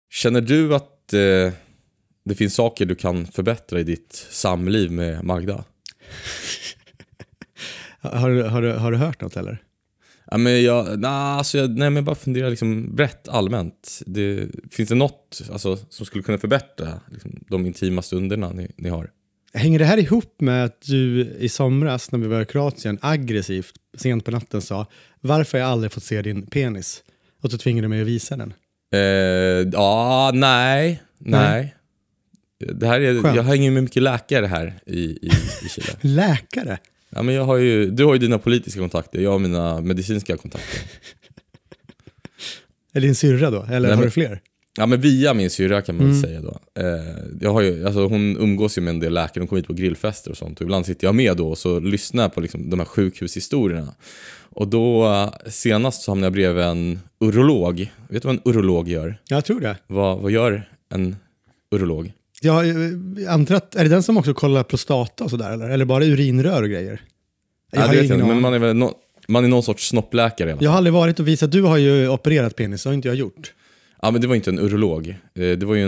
Känner du att det finns saker du kan förbättra i ditt samliv med Magda? Har du hört något eller? Ja, men jag bara funderar liksom brett allmänt. Finns det något alltså, som skulle kunna förbättra liksom, de intima stunderna ni har? Hänger det här ihop med att du i somras när vi var i Kroatien aggressivt sent på natten sa varför har jag aldrig fått se din penis? Och så tvingade du mig att visa den. Nej. Det här jag hänger med mycket läkare här i Chile. Läkare? Ja, men du har ju dina politiska kontakter, jag har mina medicinska kontakter. Är det din syrra då? Eller har du fler? Ja, men via min syrra kan man väl säga då. Jag har ju, alltså, hon umgås ju med en del läkare, de kommer hit på grillfester och sånt. Och ibland sitter jag med då och så lyssnar jag på liksom, de här sjukhushistorierna. Och då senast så hamnade jag bredvid en urolog. Vet du vad en urolog gör? Jag tror det. Vad gör en urolog? Jag antar att, är det den som också kollar prostata och sådär? Eller bara urinrör och grejer? Jag det vet jag, men man är väl man är någon sorts snoppläkare. Jag har aldrig varit och visat, du har ju opererat penis, det har inte jag gjort. Ja, men det var inte en urolog. Det var ju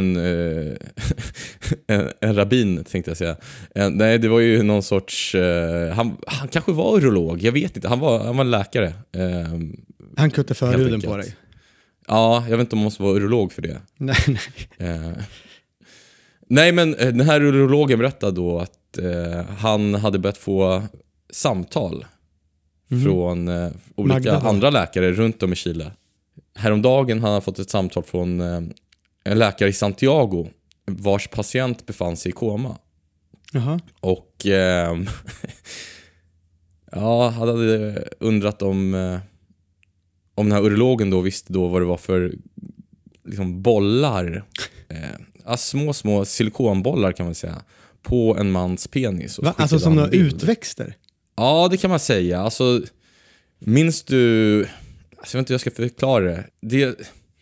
en rabbin, tänkte jag säga. Nej, det var ju någon sorts... Han kanske var urolog, jag vet inte. Han var en läkare. Han kuttade förhuden på dig. Ja, jag vet inte om man måste vara urolog för det. Nej. Nej, men den här urologen berättade då att han hade börjat få samtal från olika Magda, andra läkare runt om i Chile. Häromdagen hade han fått ett samtal från en läkare i Santiago vars patient befann sig i koma. Jaha. Och han hade undrat om den här urologen då visste då vad det var för liksom bollar. Små silikonbollar kan man säga på en mans penis. Alltså som några utväxter? Ja, det kan man säga. Alltså, minns du... Alltså, jag vet inte hur jag ska förklara det.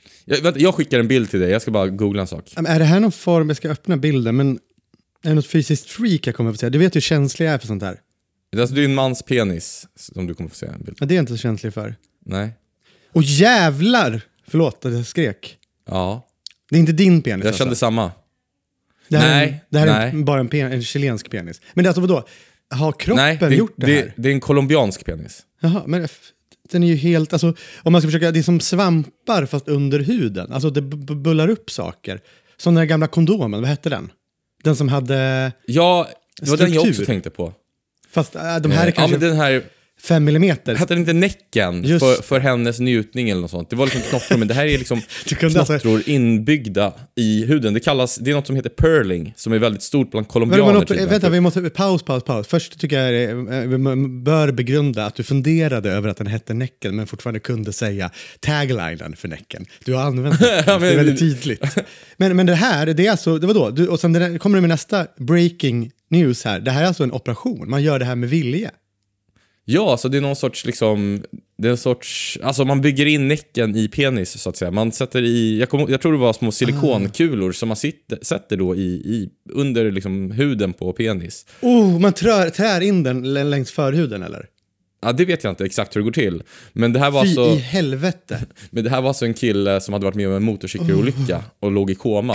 Jag skickar en bild till dig. Jag ska bara googla en sak. Men är det här någon form... Jag ska öppna bilden, men... Är det något fysiskt freak jag kommer att få säga? Du vet hur känslig jag är för sånt här. Alltså, det är en mans penis som du kommer att få se en bild. Ja, det är jag inte så känslig för. Nej. Och jävlar! Förlåt att jag skrek. Ja. Det är inte din penis. Jag kände samma. Det här är bara en chilensk penis. Men det är alltså vadå? Har kroppen gjort det här? Det är en colombiansk penis. Jaha, men den är ju helt... Alltså, om man ska försöka... Det är som svampar fast under huden. Alltså det bullar upp saker. Som den här gamla kondomen, vad hette den? Den som hade... Ja, det var den jag också tänkte på. Fast de här är kanske... Ja, men den här... 5 millimeter. Hette det inte näcken för hennes njutning eller något sånt? Det var liksom knottror, men det här är liksom knottror inbyggda i huden. Det är något som heter pearling, som är väldigt stort bland colombianer. Vänta, vi måste... Paus. Först tycker jag vi bör begrunda att du funderade över att den hette näcken, men fortfarande kunde säga taglinen för näcken. Du har använt det. Det är väldigt tydligt. Men det här, det är alltså... Det var då. Och sen kommer det med nästa breaking news här. Det här är alltså en operation. Man gör det här med vilje. Ja, så det är någon sorts liksom, det är en sorts, alltså man bygger in näcken i penis så att säga. Man sätter i, jag tror det var små silikonkulor som man sätter då i under liksom huden på penis. Man trär in den längs förhuden eller? Ja, det vet jag inte exakt hur det går till. Men det här var i helvete. Men det här var alltså en kille som hade varit med om en motorcykelolycka och låg i koma.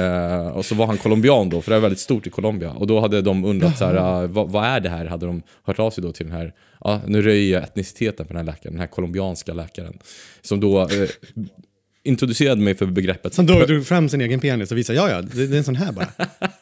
Och så var han colombian då, för det är väldigt stort i Colombia. Och då hade de undrat så här, vad är det här? Hade de hört av sig då till den här, nu röjer jag etniciteten på den här läkaren, den här colombianska läkaren. Som då introducerade mig för begreppet. Som då drog fram sin egen penis och visade, det är en sån här bara.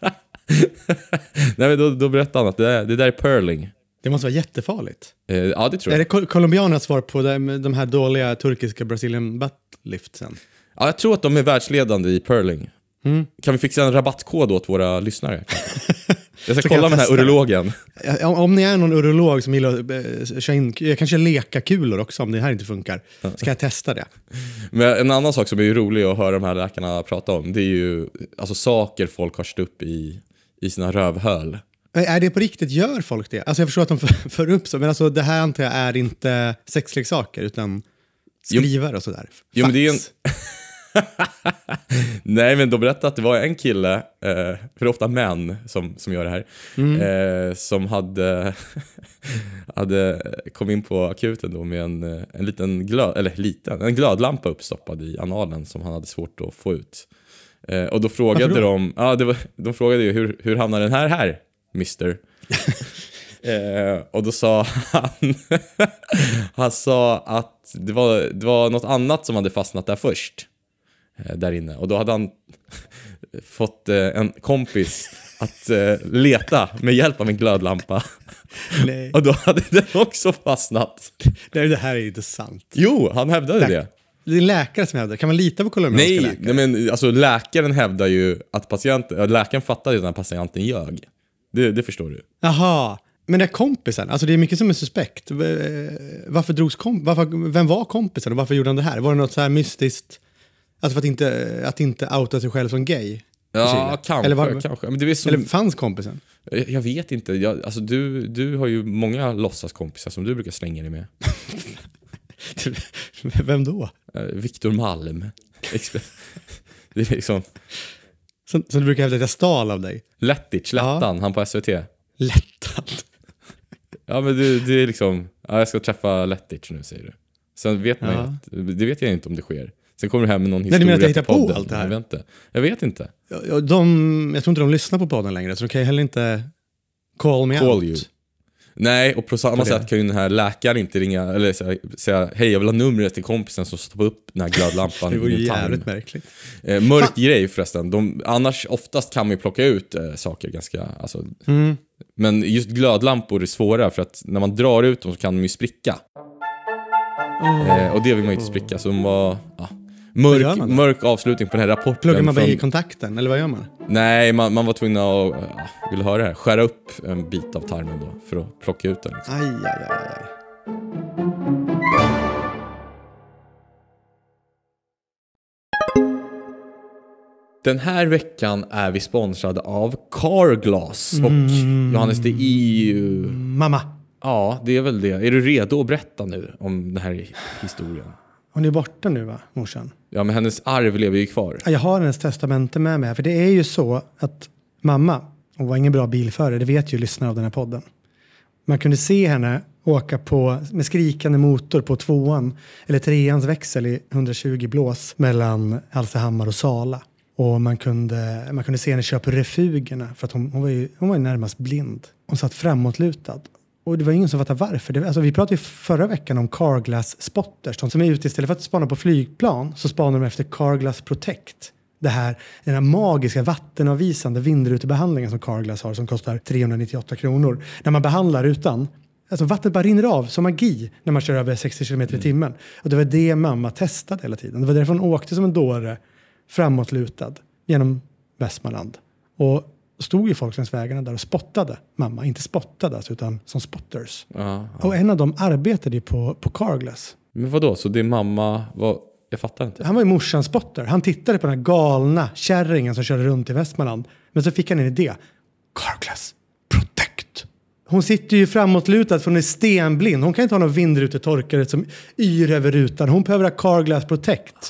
Nej, men då berättade han att det där är pearling. Det måste vara jättefarligt. Ja, det tror jag. Är det colombianernas svar på de här dåliga turkiska Brazilian buttliftsen? Ja, jag tror att de är världsledande i pearling. Kan vi fixa en rabattkod åt våra lyssnare? Jag ska kolla med den här urologen. Om ni är någon urolog som gillar köra in, jag kanske leka kulor också om det här inte funkar. Ska jag testa det? Men en annan sak som är rolig att höra de här läkarna prata om, det är ju alltså saker folk har stått upp i sina rövhöl. Är det på riktigt, gör folk det? Alltså jag förstår att de för upp så, men alltså det här antar jag är inte sexleksaker utan skrivar och sådär. Jo, men det är Nej, men de berättade att det var en kille, för det är ofta män som gör det här, som hade kom in på akuten då med en liten en glödlampa uppstoppad i analen som han hade svårt att få ut. Och då frågade de frågade ju hur hamnar den här mister? Och då sa han sa att det var något annat som hade fastnat där först, där inne. Och då hade han fått en kompis att leta med hjälp av en glödlampa. Nej. Och då hade den också fastnat. Nej, det här är ju inte sant. Jo, han hävdade det. Det är en läkare som hävdar. Kan man lita på colombianska läkare? Nej, men alltså läkaren hävdar ju att läkaren fattade ju att patienten ljög. Det förstår du. Jaha. Men den kompisen, alltså det är mycket som är suspekt. Vem var kompisen och varför gjorde han det här? Var det något så här mystiskt? Alltså för att inte outa sig själv som gay? Ja, kanske. Men det är som... Eller fanns kompisen? Jag vet inte. Alltså du har ju många låtsaskompisar som du brukar slänga dig med. Vem då? Viktor Malm. Det är liksom... Så du brukar hävda att jag stal av dig? Lättan, han på SVT. Lättan? Ja, men det är liksom... Ja, jag ska träffa Lettich nu, säger du. Sen vet man ju att... Det vet jag inte om det sker. Sen kommer du hem med någon historia. Nej, du menar att jag hittar på allt det här? Jag vet inte. Jag tror inte de lyssnar på podden längre, så de kan ju heller inte call out. You. Nej, och på samma sätt kan ju den här läkaren inte ringa eller säga hej, jag vill ha numret till kompisen som stoppar upp den här glödlampan. Det vore jävligt märkligt. Mörk grej förresten. Annars oftast kan man ju plocka ut saker ganska... Alltså, men just glödlampor är svåra för att när man drar ut dem så kan de ju spricka. Och det vill man ju inte spricka. Så de var... Mörk avslutning på den här rapporten. Pluggar man bara i kontakten, eller vad gör man? Nej, man var tvungen att, vill höra det här, skära upp en bit av tarmen då för att plocka ut den. Liksom. Aj. Den här veckan är vi sponsrade av Carglass och Johannes, det är ju... Mamma. Ja, det är väl det. Är du redo att berätta nu om den här historien? Hon är borta nu, va, morsan? Ja, men hennes arv lever ju kvar. Jag har hennes testamente med mig. För det är ju så att mamma, hon var ingen bra bilförare, det vet ju lyssnare av den här podden. Man kunde se henne åka med skrikande motor på 2:an eller 3:ans växel i 120 blås mellan Hallstahammar och Sala. Och man kunde se henne köra på refugerna för att hon var ju närmast blind. Hon satt framåtlutad. Och det var ingen som fattade varför. Vi pratade ju förra veckan om Carglass spotters. De som är ute istället för att spana på flygplan så spanar de efter Carglass Protect. Den här magiska vattenavvisande vindrutebehandlingen som Carglass har som kostar 398 kronor. När man behandlar rutan, alltså vattnet bara rinner av som magi när man kör över 60 km i timmen. Och det var det mamma testade hela tiden. Det var därför hon åkte som en dåre framåtlutad genom Västmanland. Och stod ju folk längs vägarna där och spottade mamma. Inte spottade alltså, utan som spotters. Ja. Och en av dem arbetade ju på Carglass. Men vadå? Så din mamma var... Jag fattar inte. Han var ju morsans spotter. Han tittade på den här galna kärringen som körde runt i Västmanland. Men så fick han en idé. Carglass Protect. Hon sitter ju framåtlutad för hon är stenblind. Hon kan inte ha någon vindrutetorkare som yr över rutan. Hon behöver ha Carglass Protect.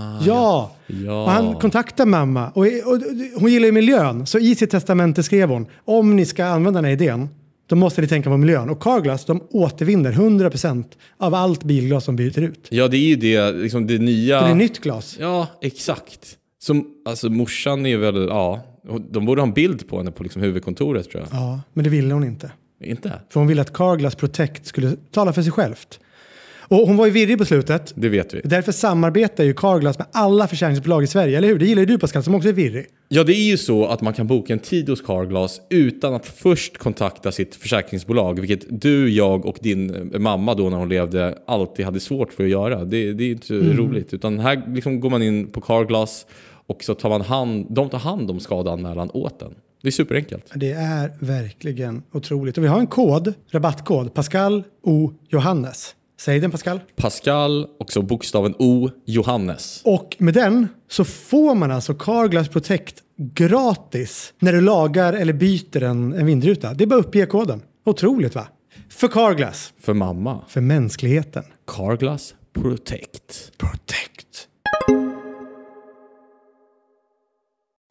Ja. Och han kontaktar mamma. Och hon gillar ju miljön. Så i sitt testamente skrev hon: om ni ska använda den här idén, då måste ni tänka på miljön. Och Carglass, de återvinner 100% av allt bilglas som byter ut. Ja, det är ju det, liksom det nya... Det är nytt glas. Ja, exakt. Alltså morsan är väl, ja, de borde ha en bild på henne på liksom huvudkontoret, tror jag. Ja, men det ville hon inte. Inte? För hon ville att Carglass Protect skulle tala för sig självt. Och hon var ju virrig på slutet. Det vet vi. Därför samarbetar ju Carglass med alla försäljningsbolag i Sverige, eller hur? Det gillar ju du, Pascal, som också är virrig. Ja, det är ju så att man kan boka en tid hos Carglass utan att först kontakta sitt försäkringsbolag, vilket du, jag och din mamma då när hon levde alltid hade svårt för att göra. Det är inte roligt. Utan här liksom går man in på Carglass och så tar de tar hand om skadanmälan åt den. Det är superenkelt. Det är verkligen otroligt. Och vi har en rabattkod, Pascal O. Johannes. Säg den, Pascal. Pascal, också bokstaven O, Johannes. Och med den så får man alltså Carglass Protect gratis när du lagar eller byter en vindruta. Det är bara att uppge koden. Otroligt, va? För Carglass. För mamma. För mänskligheten. Carglass Protect. Protect.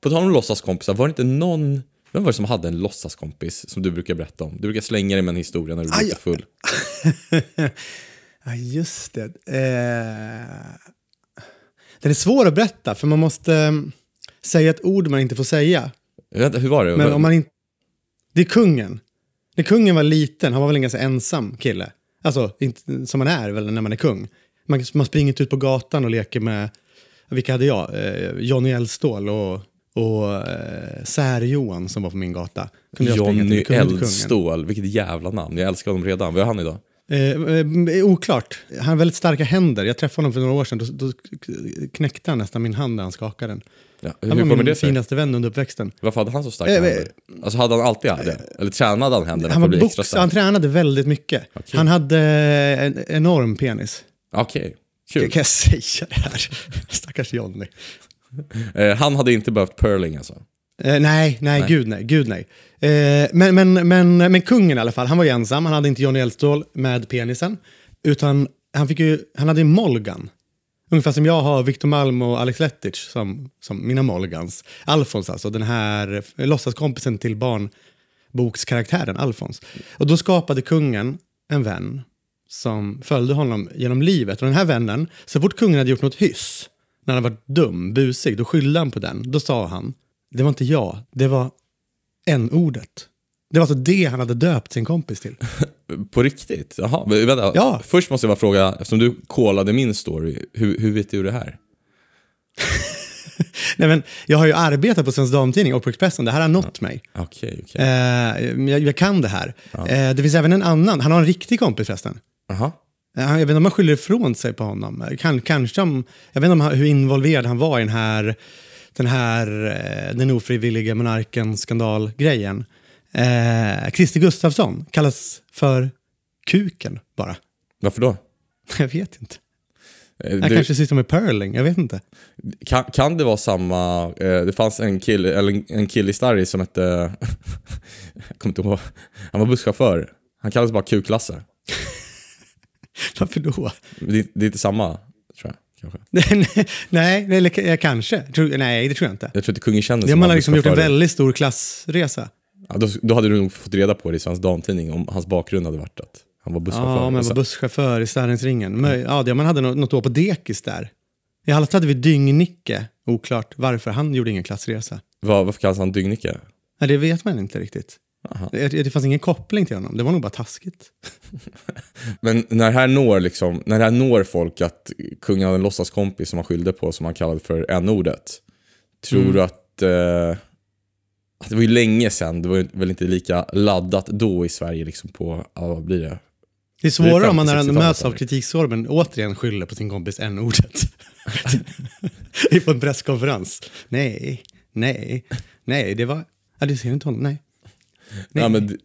På tal om låtsaskompisar, var det inte någon... Vem var det som hade en låtsaskompis som du brukar berätta om? Du brukar slänga dig med en historia när du blir lite full. Ja, just det. Den är svår att berätta, för man måste säga ett ord man inte får säga. Vänta, hur var det? Men om man inte... Det är kungen. När kungen var liten, han var väl en ganska ensam kille. Alltså, inte, som man är väl när man är kung. Man springer inte ut på gatan och leker med... Vilka hade jag? Johnny Eldstål och Sär-Johan som var på min gata. Johnny Eldstål, vilket jävla namn. Jag älskar honom redan. Vad är han idag? Oklart. Han har väldigt starka händer. Jag träffade honom för några år sedan. Då knäckte han nästan min hand när han skakade den. Ja, han var min finaste vän under uppväxten. Varför hade han så starka händer? Alltså hade han alltid det? Eller tränade han händerna? Han tränade väldigt mycket. Okay. Han hade en enorm penis. Okej, kul. Kan jag säga det här? Stackars Johnny. Han hade inte behövt purling alltså? Nej. Gud nej. Men kungen i alla fall, han var ju ensam. Han hade inte Johnny Eldstål med penisen. Utan han hade ju Molgan. Ungefär som jag har Victor Malm och Alex Lettich som mina Molgans. Alfons alltså, den här låtsaskompisen till barnbokskaraktären Alfons. Och då skapade kungen en vän som följde honom genom livet. Och den här vännen, så fort kungen hade gjort något hyss, när han var dum, busig, då skyllde han på den. Då sa han, det var inte jag, det var n-ordet. Det var alltså det han hade döpt sin kompis till. På riktigt? Jaha, vänta. Ja. Först måste jag bara fråga, eftersom du kollade min story, hur vet du det här? Nej, men jag har ju arbetat på Svensk Damtidning och på Expressen. Det här har nått mig. Okej. Jag kan det här. Ja. Det finns även en annan. Han har en riktig kompis förresten. Aha. Jag vet inte om man skyller ifrån sig på honom. Kanske jag vet inte hur involverad han var i den ofrivilliga monarken-skandalgrejen. Christer Gustafsson kallas för kuken bara. Varför då? Jag vet inte. Han kanske sysslar med purling, jag vet inte. Kan det vara samma... det fanns en kille i Starry som hette... jag kommer inte ihåg. Han var busschaufför. Han kallades bara Kuklasse. Varför då? Det är inte samma, tror jag. Kanske. Nej, eller kanske. Nej, det tror jag inte. Jag tror inte kungen kände det. Man har liksom gjort en väldigt stor klassresa. Ja, då hade du nog fått reda på det i Svensk Damtidning om hans bakgrund hade varit att han var busschaufför. Ja, men var busschaufför i Stärningsringen. Ja, man hade något år på dekis där. I alla fall hade vi Dyngnicke. Oklart varför han gjorde ingen klassresa. Varför kallas han Dyngnicke? Nej, det vet man inte riktigt. Det fanns ingen koppling till honom. Det var nog bara taskigt. Men när det här når folk att kungen hade en låtsaskompis som han skyllde på, som han kallade för n-ordet. Tror du att det var ju länge sedan, det var väl inte lika laddat då i Sverige liksom på, vad blir det? Det är svårare om man när han möts av kritikstormen återigen skyller på sin kompis n-ordet. På en presskonferens. Nej, det var... Ja, det ser inte honom, nej. Ja, men...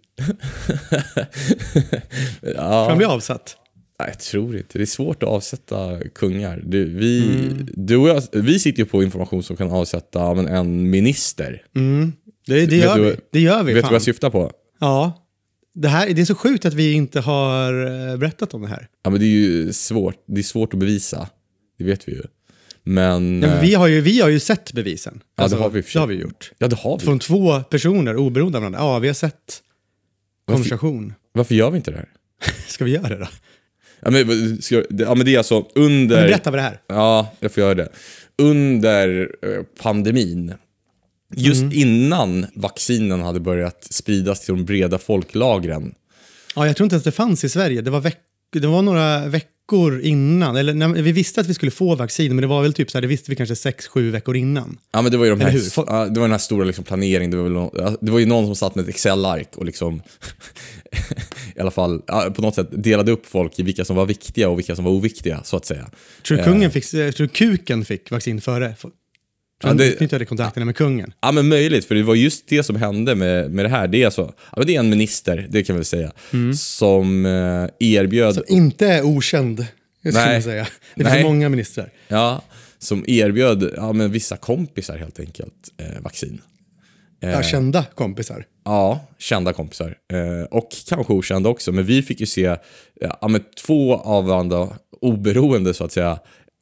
Får han bli avsatt? Nej, jag tror inte. Det är svårt att avsätta kungar. Du och jag, vi sitter ju på information som kan avsätta en minister. Det gör vi. Det gör vi. Vet du vad jag syftar på? Ja. Det är så sjukt att vi inte har berättat om det här. Ja, men det är ju svårt. Det är svårt att bevisa. Det vet vi ju. Men vi har ju sett bevisen. Alltså, det har vi gjort. Ja, det har vi. Från 2 personer oberoende av varandra. Ja, vi har sett konversation. Varför gör vi inte det här? Ska vi göra det då? Ja, men det är alltså under... Men berätta vad det här. Ja, jag får göra det. Under pandemin, just innan vaccinen hade börjat spridas till de breda folklagren. Ja, jag tror inte att det fanns i Sverige. Det var några veckor innan. Eller vi visste att vi skulle få vaccin, men det var väl typ så här, det visste vi kanske 6-7 veckor innan. Ja, men det var ju det var den här stora liksom planeringen. Det var ju någon som satt med ett Excel-ark och liksom i alla fall på något sätt delade upp folk i vilka som var viktiga och vilka som var oviktiga, så att säga. Tror du kuken fick vaccin före? Han knytade kontakterna med kungen. Ja, men möjligt, för det var just det som hände med det här. Det är alltså, det är en minister, det kan vi väl säga, som erbjöd... Som inte är okänd, ska man säga. Det finns många ministrar. Ja, som erbjöd vissa kompisar helt enkelt vaccin. Kända kompisar. Ja, kända kompisar. Och kanske okända också. Men vi fick ju se 2 av varandra oberoende, så att säga,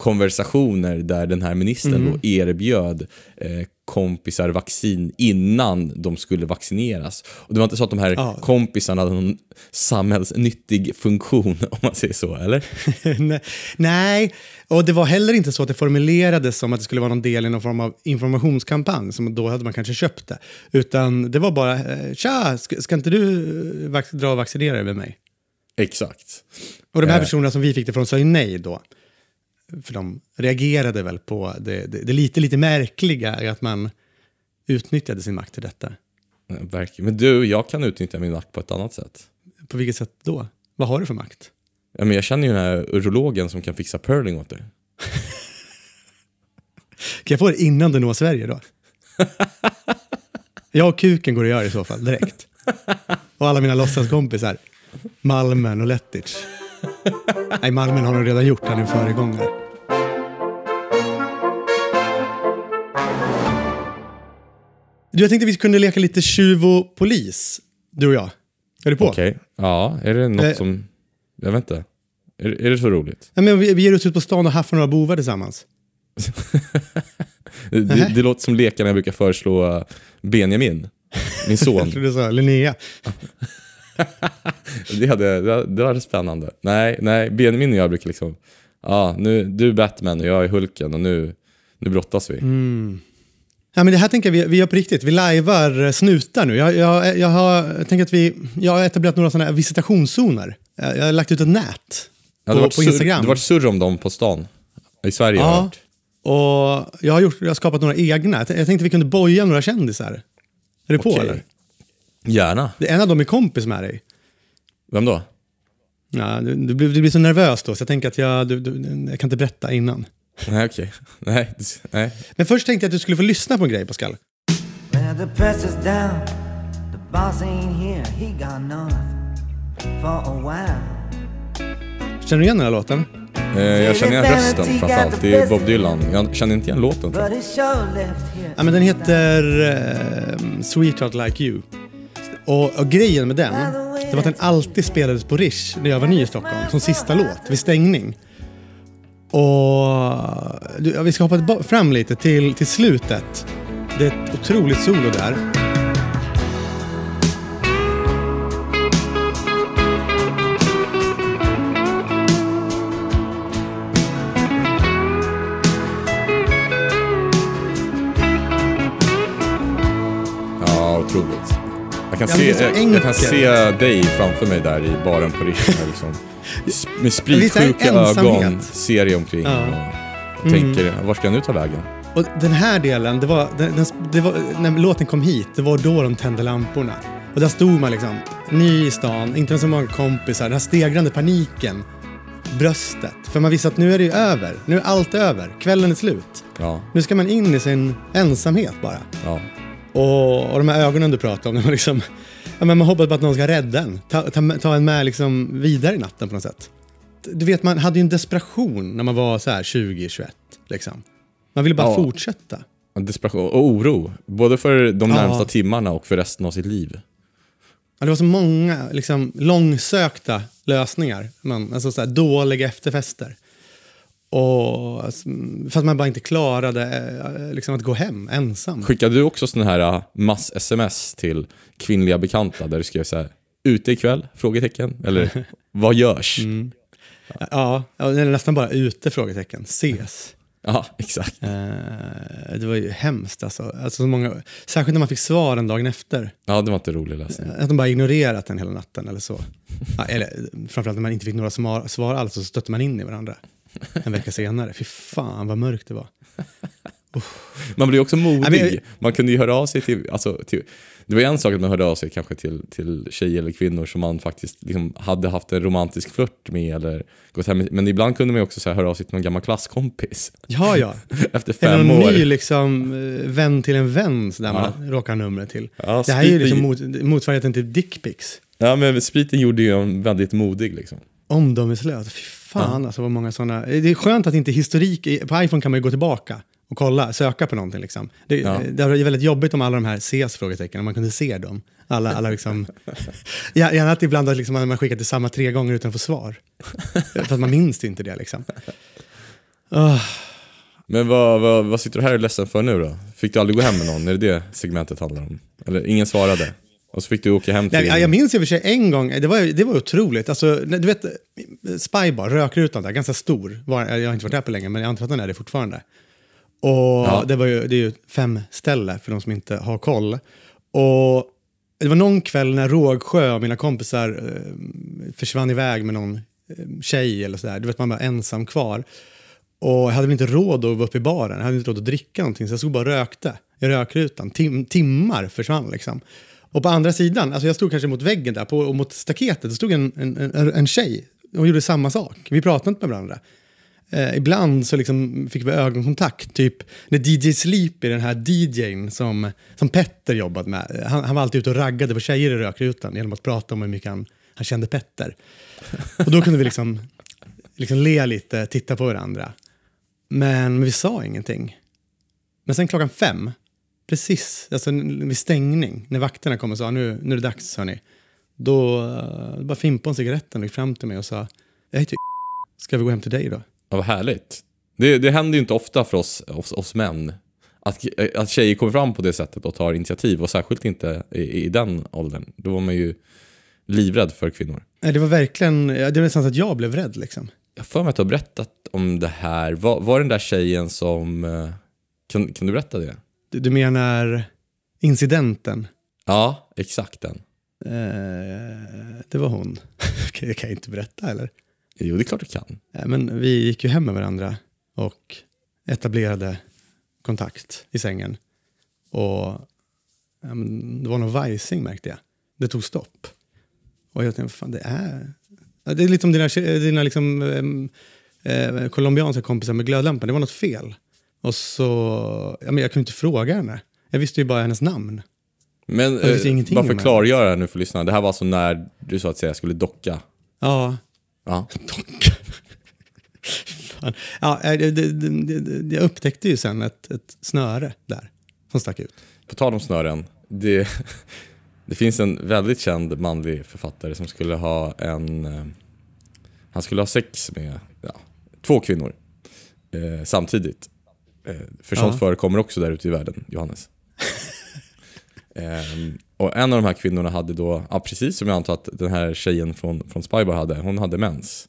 konversationer där den här ministern då erbjöd kompisar vaccin innan de skulle vaccineras. Och det var inte så att de här kompisarna hade någon samhällsnyttig funktion, om man säger så, eller? Nej, och det var heller inte så att det formulerades som att det skulle vara någon del i någon form av informationskampanj, som då hade man kanske köpt det. Utan det var bara, tja, ska inte du dra och vaccinera dig med mig? Exakt. Och de här personerna som vi fick det från sa ju nej då. För de reagerade väl på det lite märkliga i att man utnyttjade sin makt till detta. Verkligen. Men jag kan utnyttja min makt på ett annat sätt. På vilket sätt då? Vad har du för makt? Ja, men jag känner ju den här urologen som kan fixa purling åt dig. Kan jag få det innan du når Sverige då? Jag och kuken går att göra i så fall, direkt. Och alla mina låtsaskompisar. Malmen och Lettic. Nej, Malmen har nog redan gjort, han är en föregångare. Jag tänkte vi kunde leka lite tjuv och polis, du och jag. Är du på? Okej. Ja, är det något som... Jag vet inte. Är det så roligt? Ja, men vi ger oss ut på stan och haffar några bovar tillsammans. det låter som lekarna jag brukar föreslå Benjamin, min son. Jag trodde du sa Linnea. Det var spännande. Nej, Benjamin och jag brukar liksom... nu du är Batman och jag är Hulken och nu brottas vi. Ja, men det här tänker vi gör på riktigt. Vi lajvar snutar nu. Jag tänker att jag har etablerat några sådana här visitationszoner. Jag har lagt ut ett nät på Instagram. Det var surr om dem på stan i Sverige. Ja, och jag har skapat några egna. Jag tänkte vi kunde boja några kändisar. Är du på eller? Gärna. Det är en av dem är kompis med dig. Vem då? Ja, du blir så nervös då så jag tänker att jag kan inte berätta innan. Nej, okej. Nej. Men först tänkte jag att du skulle få lyssna på en grej, Pascal. Känner du igen den här låten? Jag känner igen rösten framförallt. Det är Bob Dylan. Jag känner inte igen låten. Ja, men den heter Sweetheart Like You. Och grejen med den, det var att den alltid spelades på Rish när jag var ny i Stockholm. Som sista låt, vid stängning. Och vi ska hoppa fram lite till slutet. Det är ett otroligt solo där. Ja, otroligt. Jag kan se dig framför mig där i baren på Rish liksom. Med spritsjuka ögon ser jag omkring och tänker, var ska jag nu ta vägen? Och den här delen, det var när låten kom hit, det var då de tände lamporna. Och där stod man liksom, ny i stan, inte så många kompisar, den här stegrande paniken, bröstet. För man visste att nu är det ju över, nu är allt över, kvällen är slut. Ja. Nu ska man in i sin ensamhet bara. Ja. Och de här ögonen du pratar om, när man liksom... Ja, men man hoppas på att någon ska rädda en. Ta en med liksom vidare i natten på något sätt. Du vet, man hade ju en desperation när man var så här 20-21. Liksom. Man ville bara fortsätta. Desperation och oro. Både för de närmsta timmarna och för resten av sitt liv. Ja, det var så många liksom, långsökta lösningar. Alltså så här, dåliga efterfester. Och för att man bara inte klarade liksom, att gå hem ensam. Skickade du också sån här mass-sms till kvinnliga bekanta där du skrev så här, ute ikväll? Frågetecken. Eller vad görs? Ja, eller nästan bara ute, frågetecken. Ses. Ja, exakt. Det var ju hemskt alltså så många, särskilt när man fick svaren dagen efter. Ja, det var inte rolig läsning. Att de bara ignorerat den hela natten eller så. Ja, eller framförallt när man inte fick några svar alls, så stötte man in i varandra en vecka senare. Fy fan vad mörkt det var. Man blir också modig. Man kunde ju höra av sig till det var en sak att man hörde av sig kanske till tjejer eller kvinnor som man faktiskt liksom hade haft en romantisk flört med eller gått hem med. Men ibland kunde man ju också så här höra av sig till någon gammal klasskompis. Ja. Efter 5 år. En ny liksom vän till en vän där man råkar numret till. Ja, det här är ju liksom motsvarigheten till dickpics. Ja, men spriten gjorde ju en väldigt modig liksom. Omdömeslös. Fy fan alltså vad många sådana. Det är skönt att inte historik på iPhone kan man ju gå tillbaka och kolla, söka på någonting liksom. Det är väldigt jobbigt om alla de här ses-frågetecken, om man kunde se dem. Alla liksom... Gärna att ibland liksom, man skickat det samma 3 gånger utan att få svar. För att man minns inte det liksom. Men vad sitter du här och är ledsen för nu då? Fick du aldrig gå hem med någon? Är det segmentet handlar om? Eller ingen svarade? Och så fick du åka hem till... Nej, jag minns i och för sig en gång, det var otroligt. Alltså, du vet, Spybar, rökrutan där, ganska stor. Jag har inte varit där på länge, men jag antar att den är det fortfarande. Och det är ju 5 ställen för de som inte har koll. Och det var någon kväll när Rågsjö och mina kompisar försvann iväg med någon tjej eller sådär. Du vet, man var ensam kvar. Och jag hade väl inte råd att vara uppe i baren. Jag hade inte råd att dricka någonting, så jag stod bara och rökte i rökrutan. Timmar försvann liksom. Och på andra sidan, alltså jag stod kanske mot väggen där och mot staketet, så stod en tjej och gjorde samma sak. Vi pratade inte med varandra. Ibland så liksom fick vi ögonkontakt, typ när DJ Sleepy, den här DJn som Petter jobbade med. Han var alltid ute och raggade på tjejer i rökrutan genom att prata om hur mycket han kände Petter. Och då kunde vi liksom le lite, titta på varandra. Men vi sa ingenting. Men sen 5:00, precis, alltså vid stängning, när vakterna kom och sa nu är det dags, hörni. Då bara fimpade hon cigaretten och gick fram till mig och sa, jag heter ska vi gå hem till dig då? Ja, vad härligt. Det händer ju inte ofta för oss män att tjejer kommer fram på det sättet och tar initiativ, och särskilt inte i den åldern. Då var man ju livrädd för kvinnor. Det var verkligen, det var nästan så att jag blev rädd liksom. Jag får mig att du har berättat om det här. Var den där tjejen som... Kan du berätta det? Du menar incidenten? Ja, exakt den. Det var hon. Jag kan inte berätta, eller? Jo, det är klart du kan. Men vi gick ju hem med varandra och etablerade kontakt i sängen. Och det var någon vajsing, märkte jag. Det tog stopp. Och jag tänkte, fan, det är lite som dina liksom, colombianska kompisar med glödlampan. Det var något fel. Och så, jag kunde inte fråga henne. Jag visste ju bara hennes namn. Men bara för klargöra nu för lyssnarna. Det här var alltså när du så att säga skulle docka. Ja. Docka. Fan. Ja, jag upptäckte ju sen ett snöre där som stack ut. På tal om snören. Det finns en väldigt känd manlig författare som skulle ha han skulle ha sex med 2 kvinnor samtidigt. För sånt förekommer också där ute i världen, Johannes. Och en av de här kvinnorna hade då, precis som jag antar att den här tjejen från Spybar hade, hon hade mens.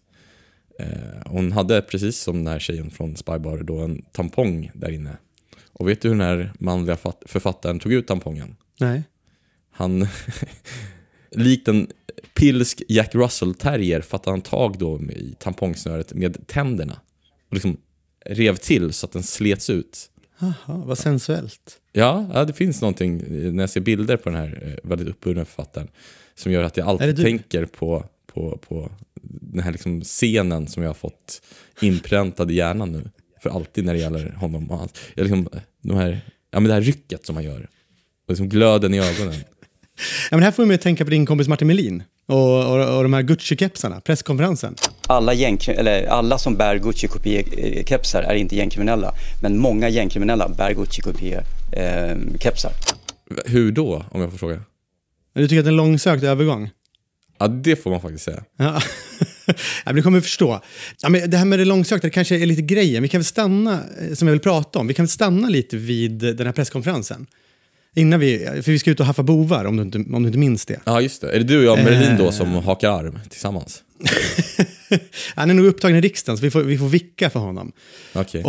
Hon hade, precis som den här tjejen från Spybar, då en tampong där inne. Och vet du hur den här manliga författaren tog ut tampongen? Nej. Han, likt en pilsk Jack Russell-terrier, fattade han tag då i tampongsnöret med tänderna. Och liksom rev till så att den slets ut. Jaha, vad sensuellt. Ja, det finns någonting när jag ser bilder på den här väldigt uppburna författaren som gör att jag alltid tänker på den här liksom scenen som jag har fått inpräntad i hjärnan nu. För alltid när det gäller honom. Jag liksom, det här rycket som han gör. Och liksom glöden i ögonen. Ja, men här får vi med att tänka på din kompis Martin Melin och de här Gucci-kepsarna, presskonferensen. Alla som bär Gucci-kopie-kepsar är inte gängkriminella, men många gängkriminella bär Gucci-kopie-kepsar. Hur då, om jag får fråga? Du tycker att det är en långsökt övergång? Ja, det får man faktiskt säga. Ja, men det kommer vi förstå. Ja, men det här med det långsökta, det kanske är lite grejen. Vi kan väl stanna, som jag vill prata om, vi kan väl stanna lite vid den här presskonferensen. För vi ska ut och haffa bovar, om du inte minns det. Ja, just det. Är det du och jag, Merlin då, som hakar arm tillsammans? Han är nog upptagen i riksdagen, så vi får vicka för honom. Okej.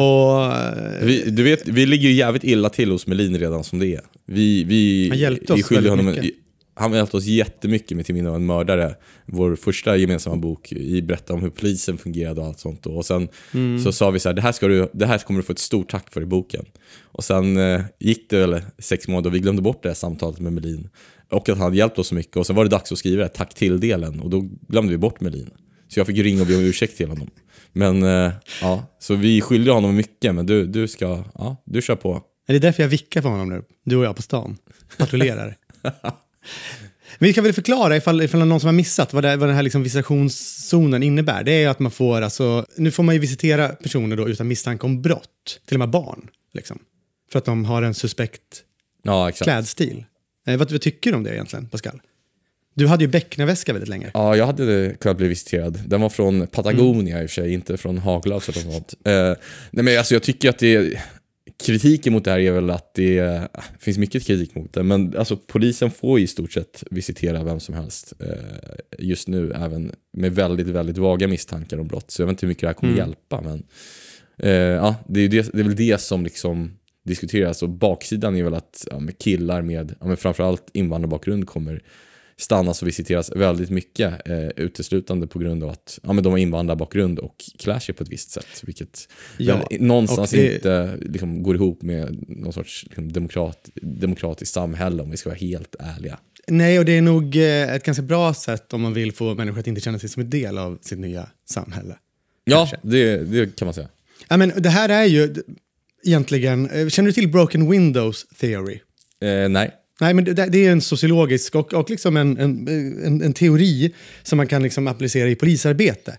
Du vet, vi ligger ju jävligt illa till hos Merlin redan som det är. Han hjälpte oss väldigt mycket. Han hjälpte oss jättemycket med Till minne av en mördare. Vår första gemensamma bok i berätta om hur polisen fungerade och allt sånt. Och sen så sa vi så här, det här kommer du få ett stort tack för i boken. Och sen gick det väl 6 månader och vi glömde bort det här samtalet med Merlin. Och att han hade hjälpt oss så mycket. Och sen var det dags att skriva det, tack till delen. Och då glömde vi bort Merlin. Så jag fick ringa och be om ursäkt till honom. Men så vi skyllde honom mycket. Men du kör på. Det är därför jag vickar för honom nu. Du och jag på stan. Patrullerar. Vi kan väl förklara ifall någon som har missat vad den här liksom visitationszonen innebär. Det är ju att man får, alltså, nu får man ju visitera personer då utan misstanke om brott. Till och med barn, liksom. För att de har en suspekt klädstil. Vad tycker du om det egentligen, Pascal? Du hade ju Becknarväska väldigt länge. Ja, jag hade kunnat bli visiterad. Den var från Patagonia i och för sig, inte från Haglöf eller sånt. Nej, men alltså jag tycker att kritiken mot det här är väl att det finns mycket kritik mot det, men alltså polisen får i stort sett visitera vem som helst just nu, även med väldigt, väldigt vaga misstankar om brott. Så jag vet inte hur mycket det här kommer hjälpa, men ja, det är väl det som liksom diskuteras, och baksidan är väl att killar med framförallt invandrarbakgrund kommer stannas och visiteras väldigt mycket uteslutande på grund av att de har invandrarbakgrund och klär sig på ett visst sätt, vilket någonstans inte liksom går ihop med någon sorts liksom, demokratiskt samhälle, om vi ska vara helt ärliga. Nej, och det är nog ett ganska bra sätt om man vill få människor att inte känna sig som en del av sitt nya samhälle. Ja, det kan man säga. Ja, men det här är ju egentligen, känner du till Broken Windows Theory? Nej. Nej, men det är en sociologisk och liksom en teori som man kan liksom applicera i polisarbete.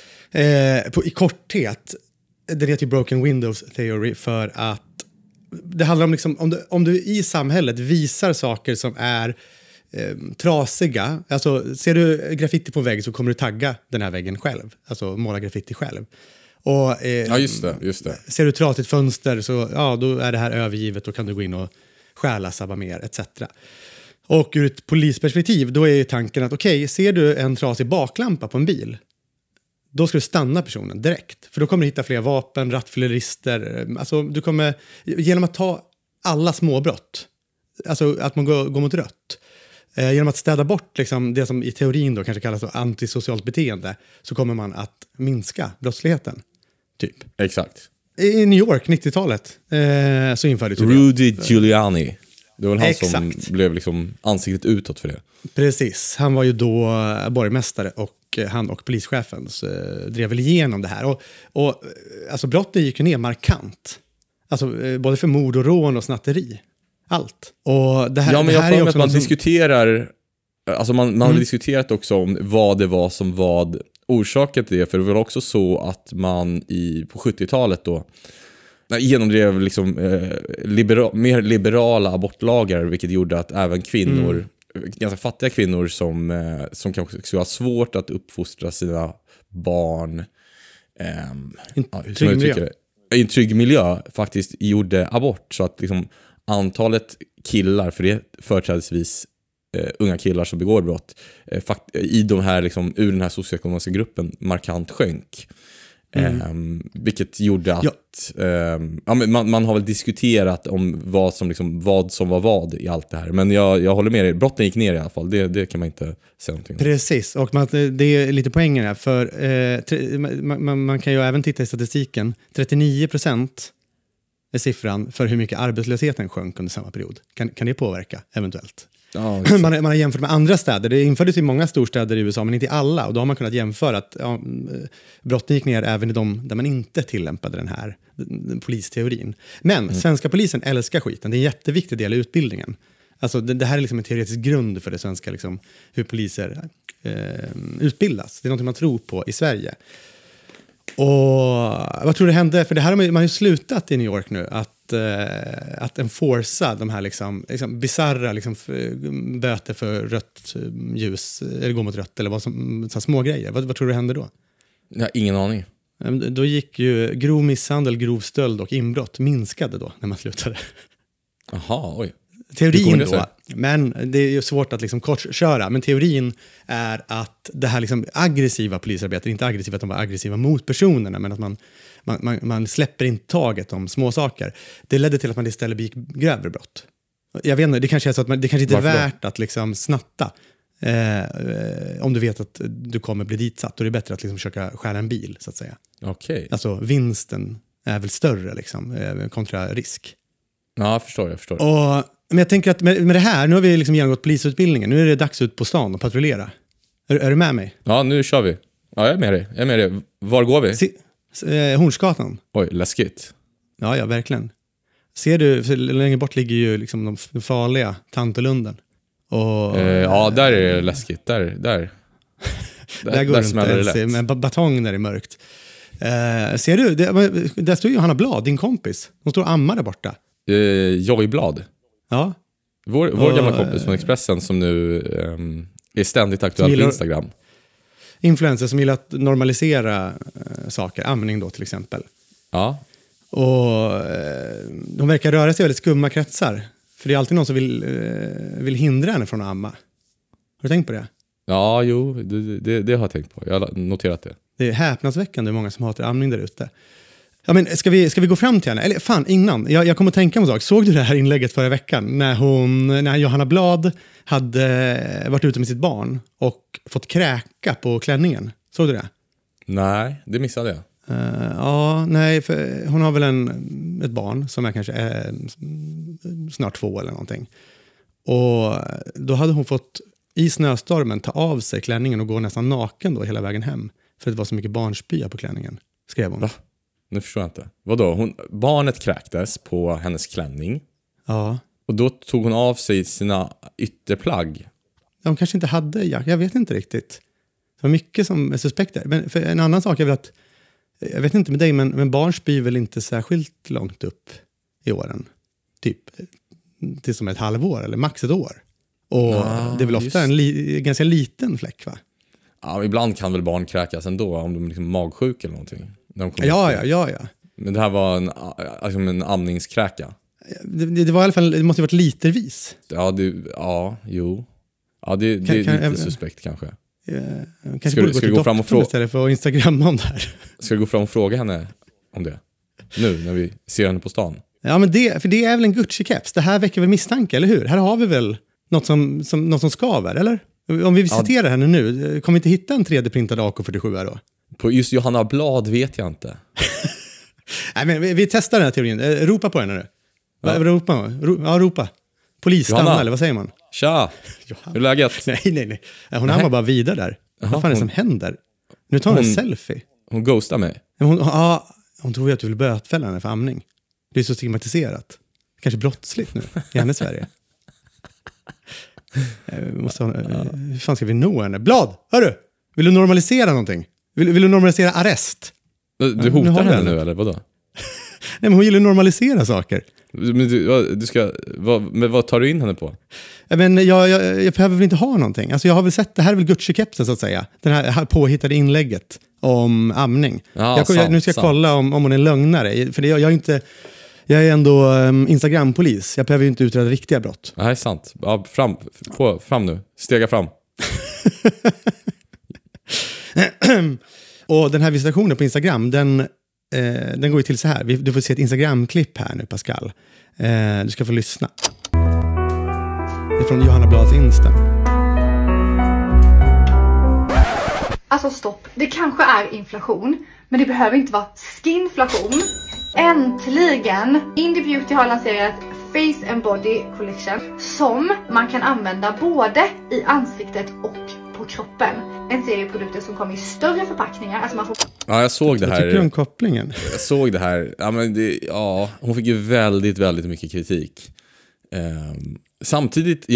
I korthet, det heter Broken Windows Theory för att det handlar om liksom, om du i samhället visar saker som är trasiga. Alltså, ser du graffiti på en vägg så kommer du tagga den här väggen själv. Alltså måla graffiti själv. Och, ja, just det. Ser du trasigt fönster så då är det här övergivet, och kan du gå in och stjäla, sabba mer, etc. Och ur ett polisperspektiv då är tanken att okej, ser du en trasig baklampa på en bil, då ska du stanna personen direkt. För då kommer du hitta fler vapen, rattfyllerister. Alltså du kommer, genom att ta alla småbrott, alltså att man går mot rött, genom att städa bort liksom det som i teorin då kanske kallas så antisocialt beteende, så kommer man att minska brottsligheten. Typ. Exakt. I New York, 90-talet, så infördes Rudy Giuliani. Det var han Exakt. som blev liksom ansiktet utåt för det. Precis. Han var ju då borgmästare, och han och polischefen drev väl igenom det här. Och alltså brotten gick ju ner markant. Alltså både för mord och rån och snatteri. Allt. Och det här, ja, men det jag här är får också att man diskuterar, alltså man har diskuterat också om vad det var som var orsaken till det, för det var också så att man på 70-talet då genomdrev liksom mer liberala abortlagar, vilket gjorde att även kvinnor, ganska fattiga kvinnor som kanske skulle ha svårt att uppfostra sina barn i en trygg miljö faktiskt gjorde abort, så att liksom antalet killar, för det är företrädesvis unga killar som begår brott, i de här liksom, ur den här socioekonomiska gruppen markant sjönk. Vilket gjorde att man har väl diskuterat om vad som var vad i allt det här. Men jag håller med dig, brotten gick ner i alla fall. Det kan man inte säga någonting om. Precis, och det är lite poängen här. För man kan ju även titta i statistiken. 39% är siffran för hur mycket arbetslösheten sjönk under samma period. Kan det påverka eventuellt? Ja, man har jämfört med andra städer. Det infördes i många storstäder i USA, men inte i alla. Och då har man kunnat jämföra att brotten gick ner även i de där man inte tillämpade den här polisteorin. Men svenska polisen älskar skiten. Det är en jätteviktig del i utbildningen. Alltså det här är liksom en teoretisk grund för det svenska, liksom, hur poliser utbildas. Det är något man tror på i Sverige. Och vad tror du hände? För det här har man ju slutat i New York nu, att enforca de här liksom bizarra liksom böter för rött ljus, eller gå mot rött, eller vad som, så små grejer. Vad tror du hände då? Jag har ingen aning. Då gick ju grov misshandel, grov stöld och inbrott minskade då när man slutade. Aha, oj. Teorin då, men det är ju svårt att liksom kortköra, men teorin är att det här liksom aggressiva polisarbetet, inte aggressiva att de var aggressiva mot personerna, men att man släpper inte taget om små saker. Det ledde till att man istället begick grövre brott. Jag vet inte, det kanske är så att det kanske inte är värt att liksom snatta om du vet att du kommer bli ditsatt, och det är bättre att liksom försöka stjäla en bil, så att säga. Okej. Alltså vinsten är väl större liksom, kontra risk. Ja, jag förstår. Men jag tänker att med det här, nu har vi liksom genomgått polisutbildningen. Nu är det dags ut på stan och patrullera. Är du med mig? Ja, nu kör vi. Ja, jag är med dig. Var går vi? Hornsgatan. Oj, läskigt. Ja, verkligen. Ser du, för längre bort ligger ju liksom de farliga Tantolunden. Och, ja, där är det läskigt. Där går det smäller det inte lätt. med batong när det är mörkt. Ser du, där står ju Johanna Blad, din kompis. Hon står och ammar där borta. Joy Blad. Ja. Vår gamla kompis från Expressen som nu är ständigt aktuellt på Instagram. Influencers som gillar att normalisera saker, amning då till exempel. Ja. Och de verkar röra sig i väldigt skumma kretsar. För det är alltid någon som vill hindra henne från att amma. Har du tänkt på det? Ja, jo, det har jag tänkt på. Jag har noterat det. Det är häpnadsväckande hur många som hatar amning där ute. Ja, men ska vi gå fram till henne? Eller fan, innan. Jag kommer att tänka på en sak. Såg du det här inlägget förra veckan? När Johanna Blad hade varit ute med sitt barn och fått kräka på klänningen. Såg du det? Nej, det missade jag. Ja, nej, för hon har väl ett barn som är kanske snart 2 eller någonting. Och då hade hon fått i snöstormen ta av sig klänningen och gå nästan naken då hela vägen hem. För det var så mycket barnspya på klänningen, skrev hon. Va? Nu förstår jag inte. Vadå? Barnet kräktes på hennes klänning. Ja. Och då tog hon av sig sina ytterplagg. De kanske inte hade, jag vet inte riktigt. Det var mycket som är suspekter. Men för en annan sak är väl att, jag vet inte med dig, men barn spyr väl inte särskilt långt upp i åren. Typ till som ett halvår eller max ett år. Och det är väl ofta en ganska liten fläck, va? Ja, ibland kan väl barn kräkas ändå om de är liksom magsjuk eller någonting. Ja. Men det här var en amningskräka. Det var i alla fall, det måste ha varit litervis. Ja, jo. Ja, det är lite suspekt kanske. Ska du gå fram och fråga istället för att instagramma om det här? Ska du gå fram och fråga henne om det? Nu när vi ser henne på stan. Ja, men det är väl en Gucci-keps. Det här väcker väl misstanke, eller hur? Här har vi väl något som skaver, eller? Om vi visiterar henne nu, kommer vi inte hitta en 3D-printad AK47 då? På just Johanna Blad vet jag inte. Nej, men vi testar den här teorin. Ropa på henne nu. Ja. Ropa. Polis, stanna, eller vad säger man? Tja, hur är läget? Nej. Hon ammar bara vidare där. Vad fan är det som händer? Nu tar hon en selfie. Hon ghostar mig. Hon tror ju att du vill bötfälla henne för amning. Det är så stigmatiserat. Kanske brottsligt nu i hennes Sverige. Hur fan ska vi nå henne? Blad, hörru! Vill du normalisera någonting? Vill du normalisera arrest? Du hotar henne nu, eller vadå? Nej, men hon gillar normalisera saker. Men vad tar du in henne på? Men jag behöver väl inte ha någonting. Alltså jag har väl sett, det här är väl Gucci-kepsen så att säga. Den här påhittade inlägget om amning. Nu ska jag kolla om hon är lögnare. För jag är ändå Instagram-polis. Jag behöver ju inte utreda riktiga brott. Nej, sant. Ja, fram nu. Stega fram. Och den här visitationen på Instagram, den går ju till så här. Du får se ett Instagram-klipp här nu, Pascal. Du ska få lyssna. Det är från Johanna Blads Insta. Alltså stopp, det kanske är inflation, men det behöver inte vara skinflation. Äntligen! Indie Beauty har lanserat Face and Body Collection som man kan använda både i ansiktet och på kroppen. En serie produkter som kommer i större förpackningar. Alltså man får... Ja, jag såg det här. Vad tycker du om kopplingen? Jag såg det här. Hon fick ju väldigt, väldigt mycket kritik. Samtidigt,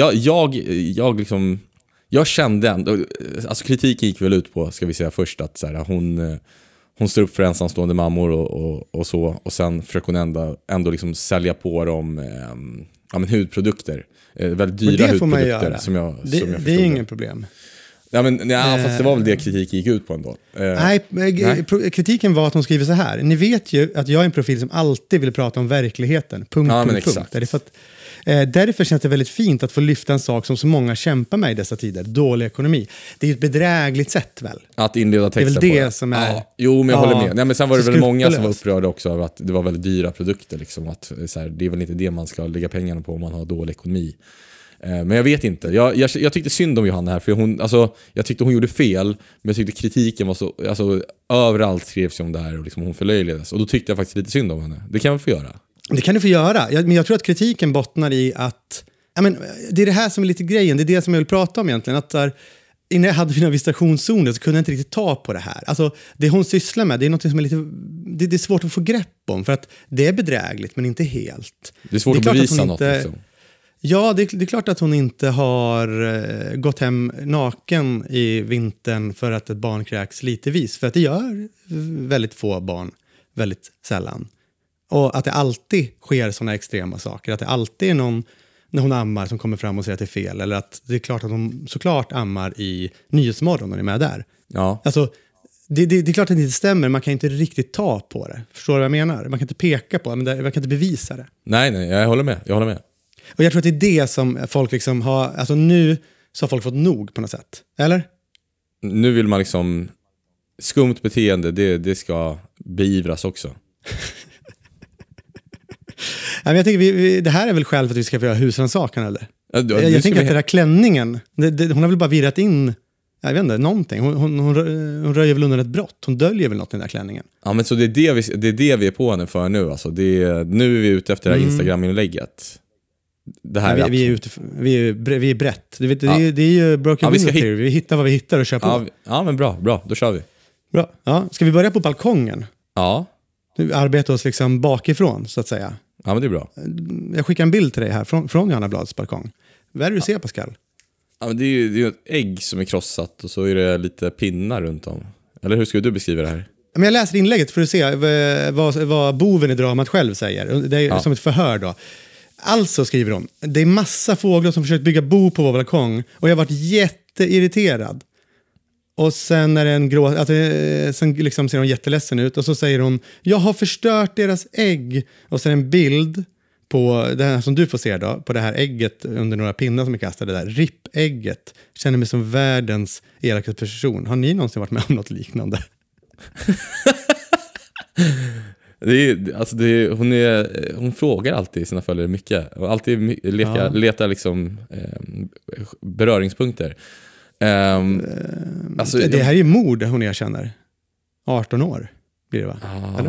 jag kände ändå, alltså kritiken gick väl ut på, ska vi säga först, att så här, hon står upp för ensamstående mammor och så, och sen försöker hon ändå liksom sälja på dem hudprodukter, väldigt dyra hudprodukter som jag förstod. Det är ingen problem. Fast det var väl det kritik gick ut på ändå. Nej, kritiken var att hon skriver så här: ni vet ju att jag är en profil som alltid vill prata om verkligheten. Punkt. Därför känns det väldigt fint att få lyfta en sak som så många kämpar med i dessa tider. Dålig ekonomi. Det är ett bedrägligt sätt väl? Att inleda texten på det. Det är väl det som är... Ja, jo, men jag håller med. Nej, men sen var det väl många som var upprörda också av att det var väldigt dyra produkter. Liksom, att, så här, det är väl inte det man ska lägga pengarna på om man har dålig ekonomi. Men jag vet inte. Jag tyckte synd om Johanna här. För jag tyckte hon gjorde fel. Men jag tyckte kritiken var så... Alltså, överallt skrevs om det här och liksom hon förlöjligades. Och då tyckte jag faktiskt lite synd om henne. Det kan jag få göra. Det kan du få göra. Men jag tror att kritiken bottnar i att... det är det här som är lite grejen. Det är det som jag vill prata om egentligen. Att där, innan jag hade mina visitationszoner så kunde jag inte riktigt ta på det här. Alltså, det hon sysslar med, det är något som är lite... Det är svårt att få grepp om. För att det är bedrägligt, men inte helt. Det är svårt att bevisa något liksom. Ja, det är klart att hon inte har gått hem naken i vintern för att ett barn kräks litevis. För att det gör väldigt få barn väldigt sällan. Och att det alltid sker såna extrema saker. Att det alltid är någon när hon ammar som kommer fram och säger att det är fel. Eller att det är klart att hon såklart ammar i Nyhetsmorgon när hon är med där. Ja. Alltså, det är klart att det inte stämmer. Man kan inte riktigt ta på det. Förstår du vad jag menar? Man kan inte peka på det, men man kan inte bevisa det. Nej, jag håller med. Och jag tror att det är det som folk liksom har... Alltså nu så har folk fått nog på något sätt. Eller? Nu vill man liksom... Skumt beteende, det ska beivras också. Men jag tänker, det här är väl skäl för att vi ska få göra husrannsakan, eller? Ja, jag tänker att den där klänningen, hon har väl bara virrat in, jag vet inte, någonting. Hon röjer väl undan ett brott. Hon döljer väl något i den där klänningen. Ja, men så det är det vi är på henne för nu. Alltså. Nu är vi ute efter det här Instagram-inlägget. Det här vi är brett. Det är ju Broken Window Theory. Vi hittar vad vi hittar och kör på. Ja, men bra. Då kör vi. Bra. Ja, ska vi börja på balkongen? Ja. Nu arbetar oss liksom bakifrån, så att säga. Ja, men det är bra. Jag skickar en bild till dig här från Johanna Blads balkong. Vad är det du ser, Pascal? Ja, men det är ju ett ägg som är krossat och så är det lite pinnar runt om. Eller hur skulle du beskriva det här? Men jag läser inlägget för att se vad boven i dramat själv säger. Det är som ett förhör då. Alltså, skriver hon, det är massa fåglar som försökt bygga bo på vår balkong och jag har varit jätteirriterad. Och sen är det sen liksom ser hon jätteledsen ut och så säger hon, jag har förstört deras ägg. Och sen en bild på det här som du får se då, på det här ägget under några pinnar som är kastade där. Rippägget. Känner mig som världens elakaste person. Har ni någonsin varit med om något liknande? Hon frågar alltid sina följare mycket. Och alltid letar liksom beröringspunkter. Det här är ju mord hon erkänner. 18 år blir det, va?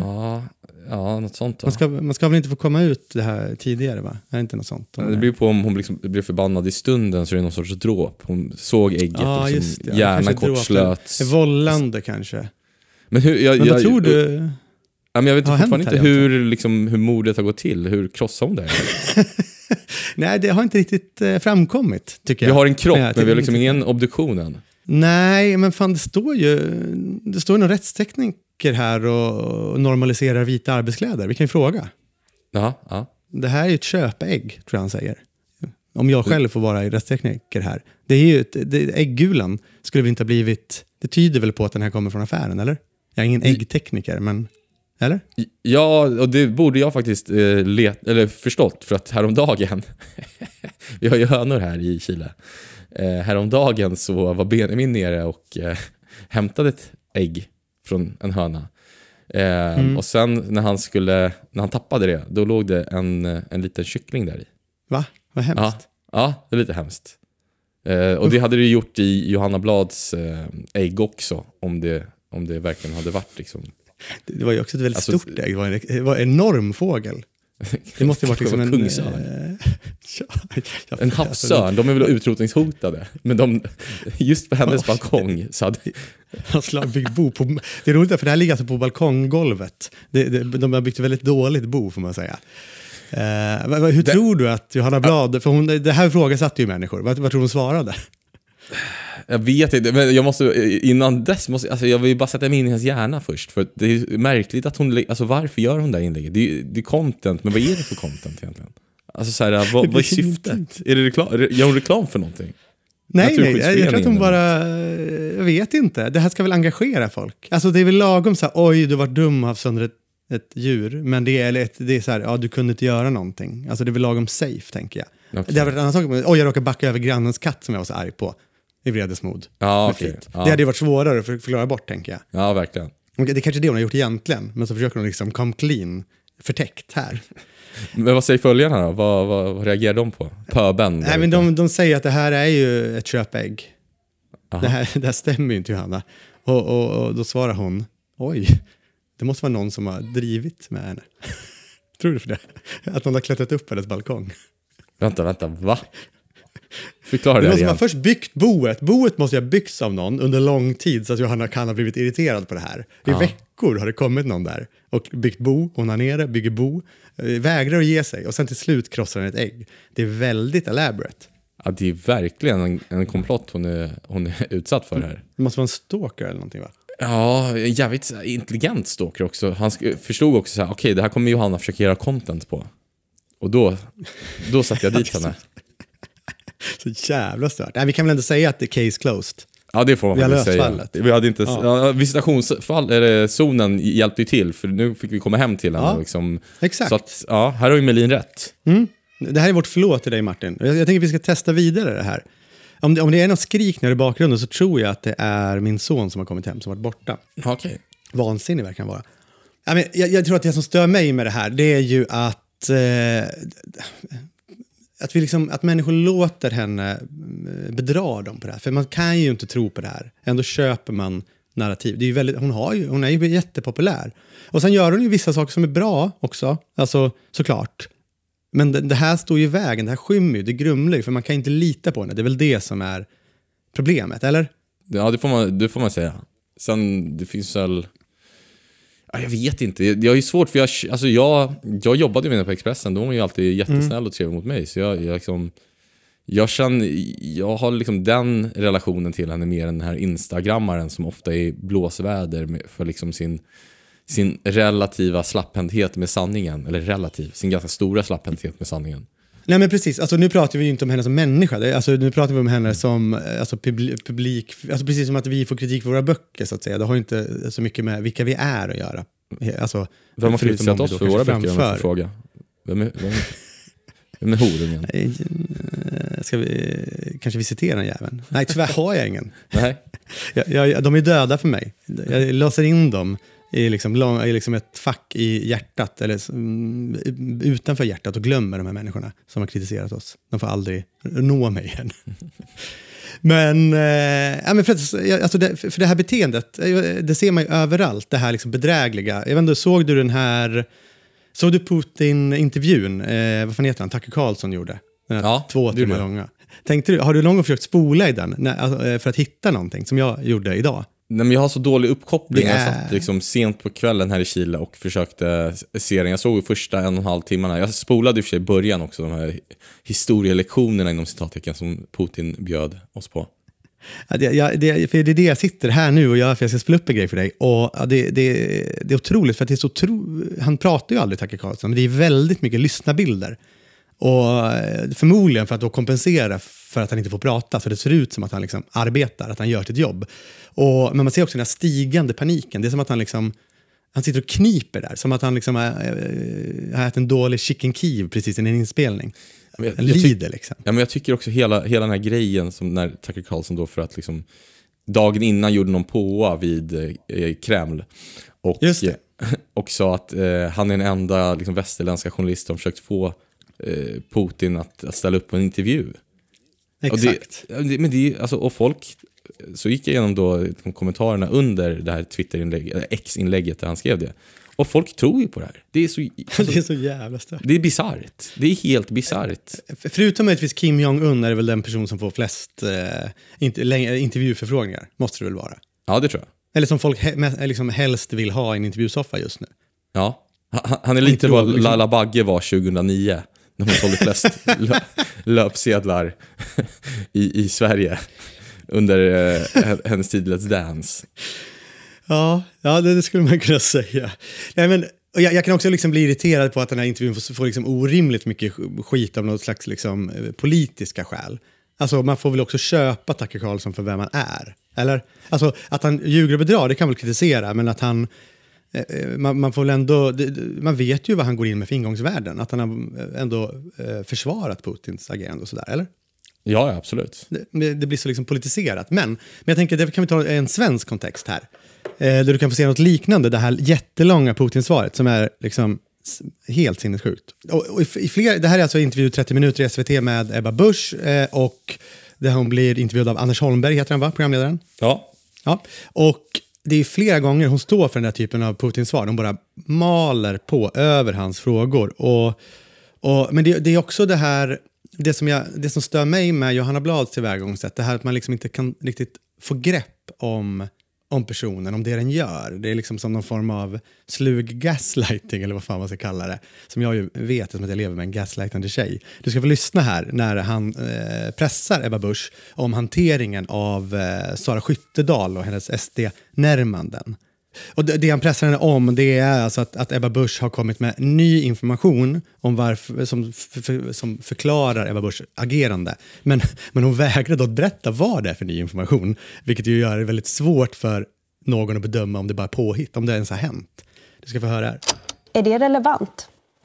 Ja, något sånt då. Man ska väl inte få komma ut det här tidigare, va? Är det inte något sånt? Det blir på om hon liksom blir förbannad i stunden, så är det någon sorts dråp. Hon såg ägget och liksom hjärnan kortslöts. Vållande kanske. Men vad tror du? Jag vet fortfarande inte hur mordet har gått till. Hur krossar hon det? Nej, det har inte riktigt framkommit, tycker jag. Vi har en kropp, men vi har liksom ingen obduktion än. Nej, men fan, det står ju någon rättstekniker här och normaliserar vita arbetskläder. Vi kan ju fråga. Ja. Det här är ju ett köpägg, tror jag han säger. Om jag själv får vara rättstekniker här. Det är ju äggulan skulle vi inte ha blivit... Det tyder väl på att den här kommer från affären, eller? Jag är ingen äggtekniker, men... Eller? Ja, och det borde jag faktiskt förstått, för att häromdagen vi har ju hönor här i Chile. Häromdagen så var Benjamin nere och hämtade ett ägg från en höna. Och sen när han tappade det, då låg det en liten kyckling där i. Va? Vad hemskt. Ja, det är lite hemskt. Och det hade det gjort i Johanna Blads ägg också, om det verkligen hade varit liksom. Det var ju också ett väldigt stort ägg. Det var en enorm fågel. Det måste ju varit liksom en kungsörn. En havsörn. De är väl utrotningshotade. Men just på hennes balkong så hade... bo på, det är roligt, för det här ligger alltså på balkonggolvet. De har byggt ett väldigt dåligt bo, får man säga. Hur tror du att Johanna Blad... För det här frågasatte ju människor. Vad tror hon svarade? Jag vet inte, men innan dess jag vill bara sätta mig in i hennes hjärna först, för det är märkligt att hon, alltså varför gör hon det inlägget? Det är content, men vad är det för content egentligen? Alltså så här, vad är syftet? Är det gör hon reklam för någonting? Nej, jag tror att hon bara, jag vet inte. Det här ska väl engagera folk. Alltså det är väl lagom så här, oj, du var dum och haft sönder ett djur, men det är så här, ja, du kunde inte göra någonting. Alltså det är väl lagom safe, tänker jag. Okay. Det har varit en annan sak, oj, jag råkade backa över grannens katt som jag var så arg på. I vredesmod. Ja, okay. Det hade ju varit svårare att förklara bort, tänker jag. Ja, verkligen. Och det är kanske det hon har gjort egentligen, men så försöker hon liksom come clean, förtäckt här. Men vad säger följarna då? Vad reagerar de på? Pöben? Nej, men de säger att det här är ju ett köpägg. Det här stämmer ju inte, Johanna. Och då svarar hon, oj, det måste vara någon som har drivit med henne. Tror du för det? Att någon har klättrat upp hennes balkong. Vänta, va? Förklara det det någon som igen. har först byggt boet. Boet måste ju ha byggts av någon under lång tid, så att Johanna kan ha blivit irriterad på det här. I veckor har det kommit någon där och byggt bo, hon har nere, bygger bo, vägrar att ge sig och sen till slut krossar den ett ägg. Det är väldigt elaborate. Ja, det är verkligen en komplott hon är utsatt för här. Det måste vara en stalker eller någonting, va? Ja, en jävligt intelligent stalker också. Han förstod också så här, okej, det här kommer Johanna försöka göra content på. Och då satte jag dit henne. Så jävla stört. Nej, vi kan väl ändå säga att det är case closed. Ja, det får man faktiskt säga. Fallet. Vi hade inte visitationsfall eller zonen hjälpte ju till, för nu fick vi komma hem till henne liksom. Exakt. Så att här har ju Melin rätt. Det här är vårt förlåt till dig, Martin. Jag tänker att vi ska testa vidare det här. Om det är något skrik när i bakgrunden så tror jag att det är min son som har kommit hem som har varit borta. Okej. Vansinnig verkar vara. Jag tror att det som stör mig med det här, det är ju att att människor låter henne bedra dem på det här. För man kan ju inte tro på det här. Ändå köper man narrativ. Det är ju hon är ju jättepopulär. Och sen gör hon ju vissa saker som är bra också. Alltså, såklart. Men det här står ju i vägen. Det här skymmer ju. Det grumlar ju. För man kan inte lita på henne. Det är väl det som är problemet, eller? Ja, det får man säga. Sen, det finns väl... Ja, jag vet inte. Jag är ju svårt, för jag jobbade med henne på Expressen. De var ju alltid jättesnäll och trevlig mot mig. Så jag har liksom den relationen till henne mer än den här instagrammaren som ofta är blåsväder för liksom sin relativa slapphänthet med sanningen. Eller sin ganska stora slapphänthet med sanningen. Nej, men precis. Alltså, nu pratar vi ju inte om henne som människa. Nu pratar vi om henne som publik. Alltså, precis som att vi får kritik för våra böcker, så att säga. Det har ju inte så mycket med vilka vi är att göra. Alltså, vem har kritiserat oss för våra böcker, om jag får fråga? Vem är horen igen? Ska vi kanske visitera den jäveln? Nej, tyvärr har jag ingen. Nej. De är döda för mig. Jag låser in dem i liksom ett fack i hjärtat eller utanför hjärtat och glömmer de här människorna som har kritiserat oss. De får aldrig nå mig igen. Men för det här beteendet, det ser man ju överallt, det här liksom bedrägliga. Jag vet inte, såg du Putin-intervjun? Vad fan heter han? Tucker Carlson gjorde. Den här 2 timmar långa. Har du någon gång försökt spola i den för att hitta någonting som jag gjorde idag? Nej, men jag har så dålig uppkoppling. Jag satt liksom sent på kvällen här i Chile och försökte se den. Jag såg första 1,5 timmarna. Jag spolade i och för sig i början också de här historielektionerna inom citattecken som Putin bjöd oss på. För det är det jag sitter här nu och gör, för jag ska spela upp en grej för dig. Och det är otroligt, för att det är så han pratar ju aldrig, Tucker Carlson, men det är väldigt mycket lyssnarbilder. Och förmodligen för att då kompensera för att han inte får prata, så det ser ut som att han liksom arbetar, att han gör sitt jobb. Men man ser också den här stigande paniken. Det är som att han sitter och kniper där, som att han liksom har ätit en dålig chicken Kiev precis i en inspelning. Han lider liksom. Ja, men jag tycker också hela den här grejen som när Tucker Carlson då, för att liksom dagen innan gjorde någon påa vid Kreml och sa att han är den enda liksom västerländska journalist som försökt få Putin att ställa upp på en intervju. Exakt. Och folk, så gick jag igenom då kommentarerna under det här X-inlägget där han skrev det. Och folk tror ju på det här. Det är så jävla stört. Det är bisarrt. Det är helt bisarrt. Förutom möjligtvis Kim Jong-Un är det väl den person som får flest intervjuförfrågningar. Måste det väl vara. Ja, det tror jag. Eller som folk liksom helst vill ha en intervjusoffa just nu. Ja. Han är lite vad Laila Bagge var 2009. När hon sålde flest löpsedlar i Sverige under hennes tid Let's Dance. Ja, det skulle man kunna säga. Nej, men jag kan också liksom bli irriterad på att den här intervjun får liksom orimligt mycket skit av något slags liksom politiska skäl. Alltså, man får väl också köpa Tucker Carlson för vem man är. Eller? Alltså, att han ljuger och bedrar, det kan väl kritisera, men att han... Man får väl ändå, man vet ju vad han går in med för ingångsvärden, att han har ändå försvarat Putins agerande och sådär, eller? Ja, absolut. Det blir så liksom politiserat, men jag tänker, det kan vi ta en svensk kontext här, där du kan få se något liknande, det här jättelånga Putin-svaret som är liksom helt sinnessjukt. Och det här är alltså intervju 30 minuter i SVT med Ebba Busch, och där hon blir intervjuad av Anders Holmberg, heter han, va? Programledaren? Ja. Och det är flera gånger hon står för den här typen av Putin-svar. De bara maler på över hans frågor. Men det är också det här, det som stör mig med Johanna Blads tillvägagångssätt, det här att man liksom inte kan riktigt få grepp om personen, om det den gör. Det är liksom som någon form av slug gaslighting, eller vad fan man ska kalla det. Som jag ju vet, eftersom att jag lever med en gaslightande tjej. Du ska få lyssna här när han pressar Ebba Busch om hanteringen av Sara Skyttedal och hennes SD-närmanden. Och det han pressar henne om, det är alltså att Ebba Busch har kommit med ny information om varför, som förklarar Ebba Buschs agerande. Men hon vägrar då berätta vad det är för ny information, vilket ju gör det väldigt svårt för någon att bedöma om det bara är påhitt, om det ens har hänt. Du ska få höra här. Är det relevant?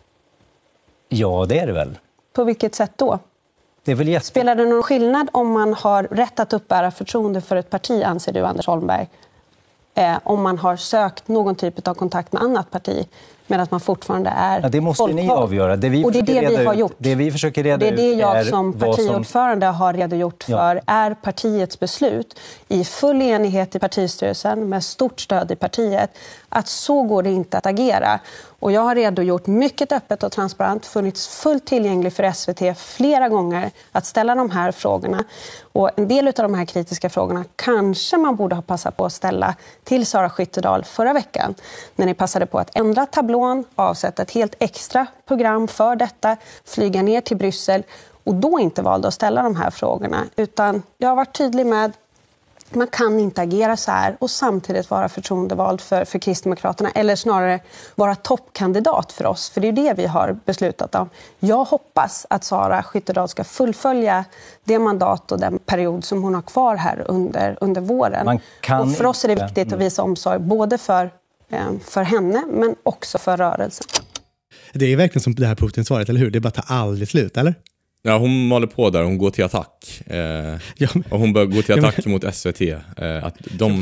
Ja, det är det väl. På vilket sätt då? Det är väl Spelar det någon skillnad om man har rätt att uppbära förtroende för ett parti, anser du, Anders Holmberg? Om man har sökt någon typ av kontakt med annat parti, men att man fortfarande är det måste folkvald. Ni avgöra. Och det är det vi har gjort. Det vi försöker reda ut det är jag som partiordförande har redogjort för är partiets beslut i full enighet i partistyrelsen med stort stöd i partiet, att så går det inte att agera. Och jag har redogjort mycket öppet och transparent, funnits fullt tillgänglig för SVT flera gånger att ställa de här frågorna. Och en del av de här kritiska frågorna kanske man borde ha passat på att ställa till Sara Skyttedal förra veckan, när ni passade på att ändra tablån, avsätta ett helt extra program för detta, flyga ner till Bryssel och då inte valde att ställa de här frågorna. Utan jag har varit tydlig med man kan inte agera så här och samtidigt vara förtroendevald för Kristdemokraterna, eller snarare vara toppkandidat för oss. För det är det vi har beslutat om. Jag hoppas att Sara Skyttedal ska fullfölja det mandat och den period som hon har kvar här under våren. Och för oss är det viktigt att visa omsorg både för henne men också för rörelsen. Det är verkligen som det här Putin-svaret, eller hur? Det bara tar aldrig slut, eller? Ja, hon maler på där. Hon går till attack. Och hon bör gå till attack mot SVT. Att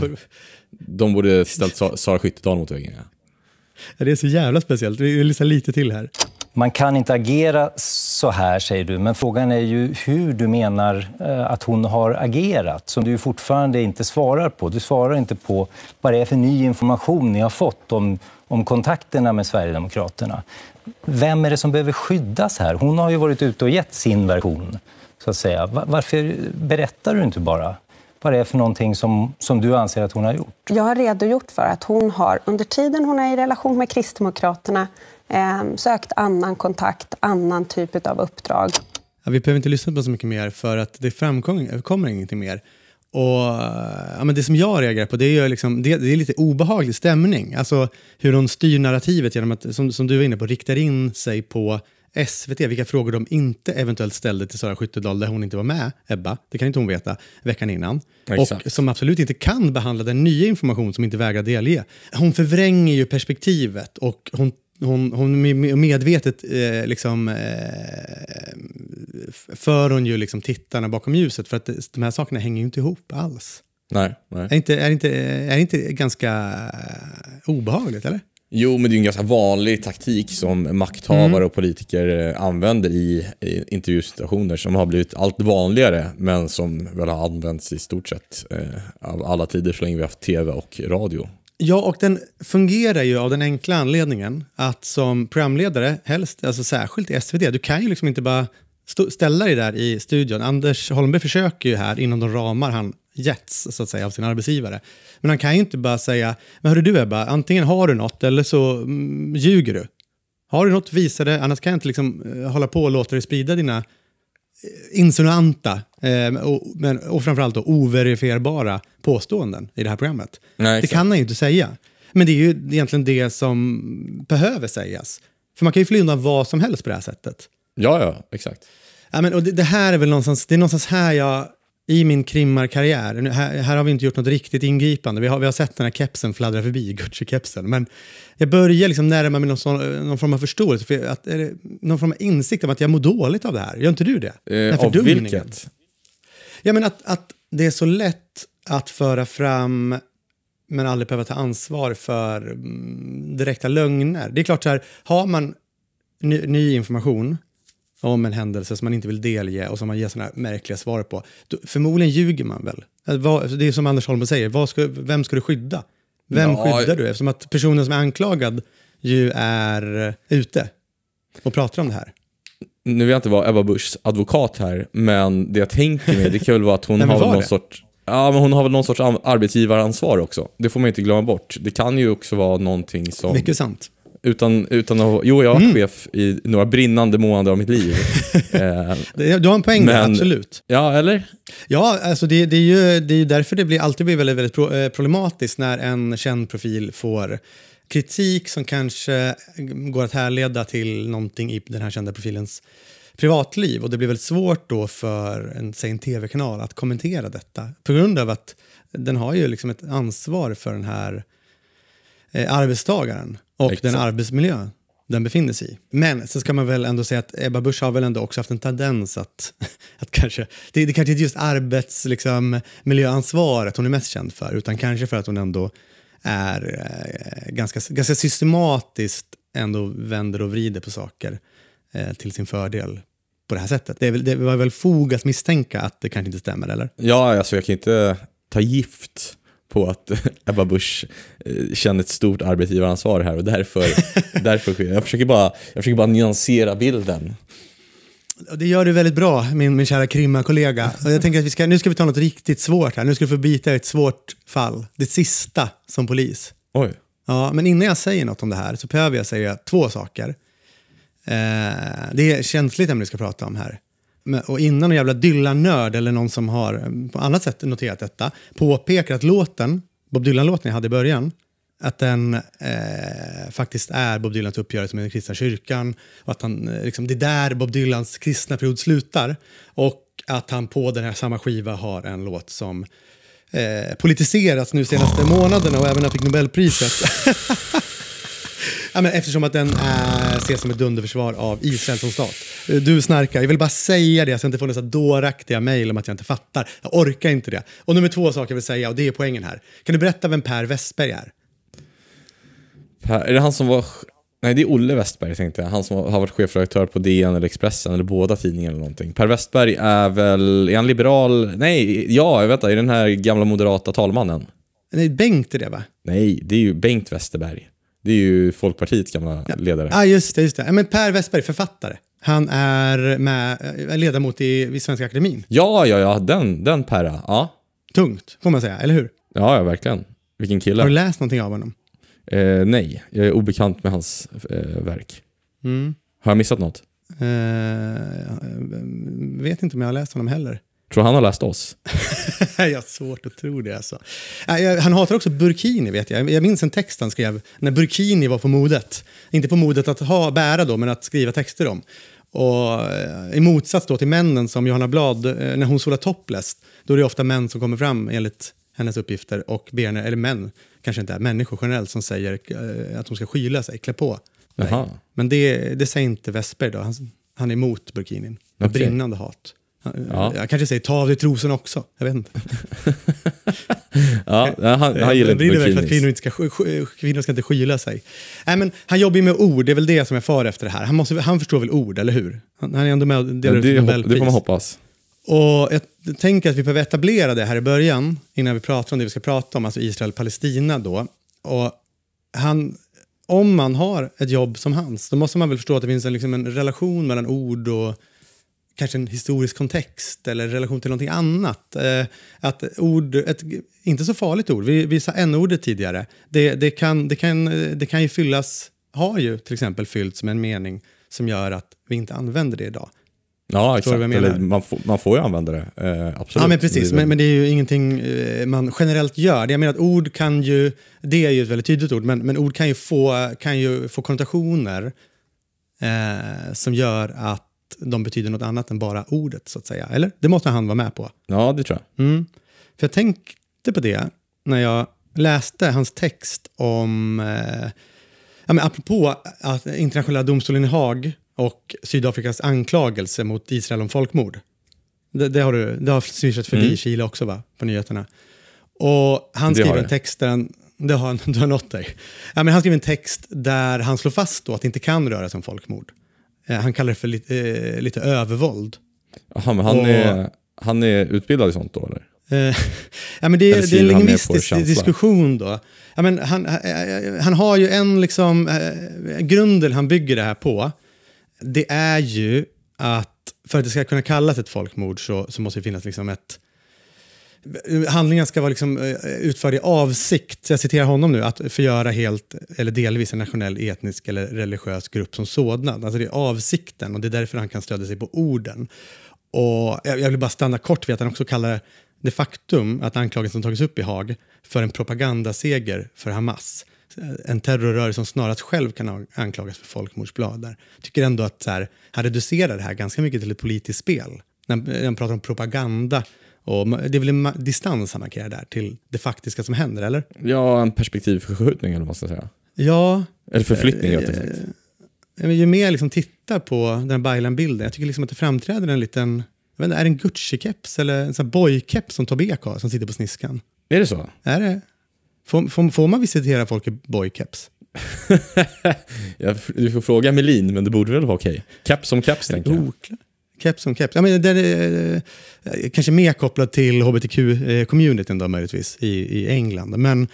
de borde ställt Sara Skyttedal mot väggen. Ja, det är så jävla speciellt. Vi vill lyssna lite till här. Man kan inte agera så här, säger du. Men frågan är ju hur du menar att hon har agerat, som du fortfarande inte svarar på. Du svarar inte på vad det är för ny information ni har fått om kontakterna med Sverigedemokraterna. Vem är det som behöver skyddas här? Hon har ju varit ute och gett sin version, så att säga. Varför berättar du inte bara vad det är för någonting som du anser att hon har gjort? Jag har redogjort för att hon har, under tiden hon är i relation med Kristdemokraterna, sökt annan kontakt, annan typ av uppdrag. Ja, vi behöver inte lyssna på så mycket mer för att det kommer ingenting mer. Och men det som jag reagerar på, det är ju liksom, det är lite obehaglig stämning. Alltså hur hon styr narrativet genom att, som du var inne på, riktar in sig på SVT, vilka frågor de inte eventuellt ställde till Sara Skyttedal där hon inte var med, Ebba. Det kan inte hon veta veckan innan. Exakt. Och som absolut inte kan behandla den nya information som inte vägrar delge. Hon förvränger ju perspektivet och hon medvetet för hon ju liksom tittarna bakom ljuset, för att de här sakerna hänger ju inte ihop alls. Nej. Är inte ganska obehagligt, eller? Jo, men det är en ganska vanlig taktik som makthavare och politiker använder i intervjusituationer som har blivit allt vanligare, men som väl har använts i stort sett av alla tider så länge vi har haft tv och radio. Ja, och den fungerar ju av den enkla anledningen att som programledare, helst, alltså särskilt i SVT, du kan ju liksom inte bara ställa dig där i studion. Anders Holmberg försöker ju här inom de ramar han getts, så att säga, av sin arbetsgivare. Men han kan ju inte bara säga, men hörru du Ebba, antingen har du något eller så ljuger du. Har du något, visa det, annars kan jag inte liksom hålla på och låta dig sprida dina insinuanta och framförallt då overifierbara påståenden i det här programmet. Nej, det kan han ju inte säga. Men det är ju egentligen det som behöver sägas. För man kan ju fly undan vad som helst på det här sättet. Ja, exakt. Ja, men, och det här är väl någonstans här jag i min krimmarkarriär, här har vi inte gjort något riktigt ingripande. Vi har sett den här kepsen fladdra förbi, Gucci-kepsen. Men jag börjar liksom närma mig någon form av förståelse. Någon form av insikt om att jag mår dåligt av det här. Gör inte du det? Av vilket? Ja, men att det är så lätt att föra fram men aldrig behöva ta ansvar för direkta lögner. Det är klart så här, har man ny information om en händelse som man inte vill delge och som man ger sådana här märkliga svar på, då, förmodligen ljuger man väl. Det är som Anders Holmberg säger, vem ska du skydda? Vem skyddar du? Eftersom att personen som är anklagad ju är ute och pratar om det här. Nu vill jag inte vara Ebba Buschs advokat här, men det jag tänker mig, det kan väl vara att hon har väl någon sorts... Ja, men hon har väl någon sorts arbetsgivaransvar också. Det får man inte glömma bort. Det kan ju också vara någonting som... Mycket sant. utan att... Jo, jag har varit chef i några brinnande månader av mitt liv. Du har en poäng där, absolut. Ja, eller? Ja, alltså det är ju därför det alltid blir väldigt, väldigt problematiskt när en känd profil får kritik som kanske går att härleda till någonting i den här kända profilens privatliv. Och det blir väldigt svårt då för en tv-kanal att kommentera detta. På grund av att den har ju liksom ett ansvar för den här arbetstagaren och den arbetsmiljö den befinner sig i. Men så ska man väl ändå säga att Ebba Busch har väl ändå också haft en tendens att kanske, det kanske inte just arbetsmiljöansvaret hon är mest känd för, utan kanske för att hon ändå är ganska systematiskt ändå vänder och vrider på saker till sin fördel på det här sättet. Det var väl fog att misstänka att det kanske inte stämmer, eller? Ja, alltså jag kan inte ta gift på att Ebba Busch känner ett stort arbetsgivaransvar här, och därför jag försöker bara nyansera bilden. Det gör du väldigt bra, min kära krimma-kollega. Och jag tänker att nu ska vi ta något riktigt svårt här. Nu ska du få bita ett svårt fall. Det sista som polis. Oj. Ja, men innan jag säger något om det här så behöver jag säga 2 saker. Det är känsligt ämne vi ska prata om här. Och innan en jävla Dylan-nörd eller någon som har på annat sätt noterat detta påpekar att Bob Dylan-låten jag hade i början, att den faktiskt är Bob Dylans uppgörelse med den kristna kyrkan, och att han, liksom, det är där Bob Dylans kristna period slutar, och att han på den här samma skiva har en låt som politiserats nu senaste månaderna, och även han fick Nobelpriset. Ja, men eftersom att den ses som ett dunderförsvar av Israel som stat. Du snarkar, jag vill bara säga det så jag inte får nästan dåraktiga mejl om att jag inte fattar. Jag orkar inte det. Och nummer 2 saker jag vill säga, och det är poängen här. Kan du berätta vem Per Westberg är? Är det han som var... Nej, det är Olle Westberg, tänkte jag. Han som har varit chefredaktör på DN eller Expressen eller båda tidningarna eller någonting. Per Westberg är han liberal? Nej, jag vet inte, är den här gamla moderata talmannen? Nej, Bengt är det, va? Nej, det är ju Bengt Westerberg. Det är ju Folkpartiets gamla ledare. Ja, just det. Men Per Westberg, författare. Han är ledamot i Svenska Akademin. Ja, den Perra, ja. Tungt, får man säga, eller hur? Ja, verkligen. Vilken kille. Har du läst någonting av honom? Nej, jag är obekant med hans verk. Har jag missat något? Vet inte om jag har läst honom heller. Tror han har läst oss? Jag har svårt att tro det, alltså. Han hatar också burkini, vet jag. Jag minns en text han skrev när burkini var på modet. Inte på modet att bära då, men att skriva texter om. Och i motsats då till männen som Johanna Blad, när hon solar topless, då är det ofta män som kommer fram enligt hennes uppgifter, och ber, eller män, kanske inte är människor generellt, som säger att de ska skyla sig, klä på. Men det säger inte Westberg då. Han är emot burkinin. Okay. Brinnande hat. Ja. Jag kanske säger ta av dig trosen också. Jag vet inte. Han gillar inte burkinis. Att kvinnor ska inte skyla sig. Nej, men han jobbar ju med ord. Det är väl det som jag far efter det här. Han förstår väl ord, eller hur? Han är ändå med och delar ut Nobelpris. Det får man hoppas. Och jag tänker att vi behöver etablera det här i början, innan vi pratar om det vi ska prata om, alltså Israel-Palestina då. Och om man har ett jobb som hans, då måste man väl förstå att det finns en relation mellan ord och kanske en historisk kontext eller relation till någonting annat. Att ett inte så farligt ord, vi sa n-ordet tidigare, det kan ju fyllas, har ju till exempel fyllts med en mening som gör att vi inte använder det idag. Ja, exakt. Eller man får ju använda det, absolut. Ja, men precis. Men det är ju ingenting man generellt gör. Jag menar att ord det är ju ett väldigt tydligt ord, men ord kan ju få konnotationer som gör att de betyder något annat än bara ordet, så att säga. Eller? Det måste han vara med på. Ja, det tror jag. För jag tänkte på det när jag läste hans text om apropå att internationella domstolen i Haag och Sydafrikas anklagelse mot Israel om folkmord. Det har swishat förbi Chile också, va? På nyheterna. Och han skriver en text där du har nått dig. Ja, men han skriver en text där han slår fast då att det inte kan röra sig om folkmord. Han kallar det för lite övervåld. Jaha, men han är utbildad i sånt då, eller? Ja, men det är en lingvistisk diskussion då. Ja, men han har ju en grunden han bygger det här på. Det är ju att för att det ska kunna kallas ett folkmord så måste det finnas handlingen ska vara liksom utförd i avsikt, jag citerar honom nu, att förgöra helt eller delvis en nationell, etnisk eller religiös grupp som sådan. Alltså det är avsikten och det är därför han kan stödja sig på orden. Och jag vill bara stanna kort vid att han också kallar det faktum att anklagelsen tagits upp i Haag för en propagandaseger för Hamas. En terrorrörelse som snarast själv kan anklagas för folkmordsblad. Där. Tycker ändå att så här, han reducerar det här ganska mycket till ett politiskt spel. När han pratar om propaganda. Och det är väl en distans han markerar där till det faktiska som händer, eller? Ja, en perspektivförskjutning eller vad man ska säga. Ja. Eller förflyttning helt enkelt. Ju mer jag liksom tittar på den Baylan-bilden, jag tycker liksom att det framträder en liten, jag vet inte, är det en Gucci-keps eller en sån boy-keps som Tobbe Ek har som sitter på sniskan? Är det så? Är det? Får man visitera folk i boy-keps? Du får fråga Melin, men det borde väl vara okej. Keps som keps, tänker jag. Keps som keps. Ja, men den är kanske mer kopplad till HBTQ-communityn då möjligtvis i England. Men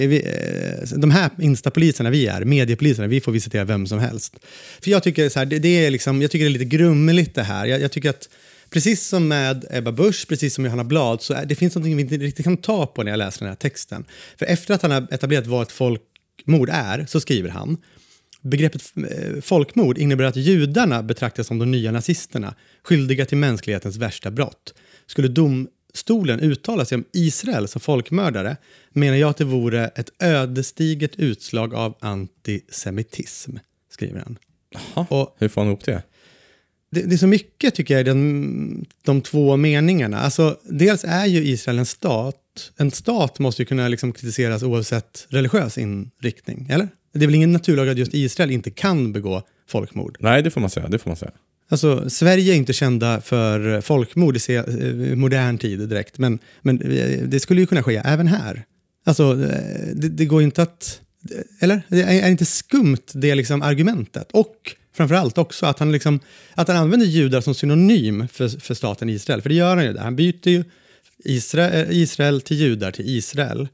de här instapoliserna mediepoliserna, vi får visitera vem som helst. För jag tycker så här, det är liksom, jag tycker det är lite grummeligt det här. Jag tycker att precis som med Ebba Busch, precis som Johanna Blad, så det finns något vi inte riktigt kan ta på när jag läser den här texten. För efter att han har etablerat vad ett folkmord är, så skriver han: begreppet folkmord innebär att judarna betraktas som de nya nazisterna, skyldiga till mänsklighetens värsta brott. Skulle domstolen uttala sig om Israel som folkmördare, menar jag att det vore ett ödesdigert utslag av antisemitism, skriver han. Jaha, och hur får han ihop det? Det är så mycket, tycker jag, de två meningarna. Alltså, dels är ju Israel en stat. En stat måste ju kunna liksom kritiseras oavsett religiös inriktning, eller? Det är väl ingen naturlag att just Israel inte kan begå folkmord? Nej, det får man säga. Alltså, Sverige är inte kända för folkmord i modern tid direkt. Men det skulle ju kunna ske även här. Alltså, det går inte att... Eller? Det är inte skumt, det liksom argumentet. Och framförallt också att han använder judar som synonym för staten Israel. För det gör han ju där. Han byter ju Israel till judar till Israel.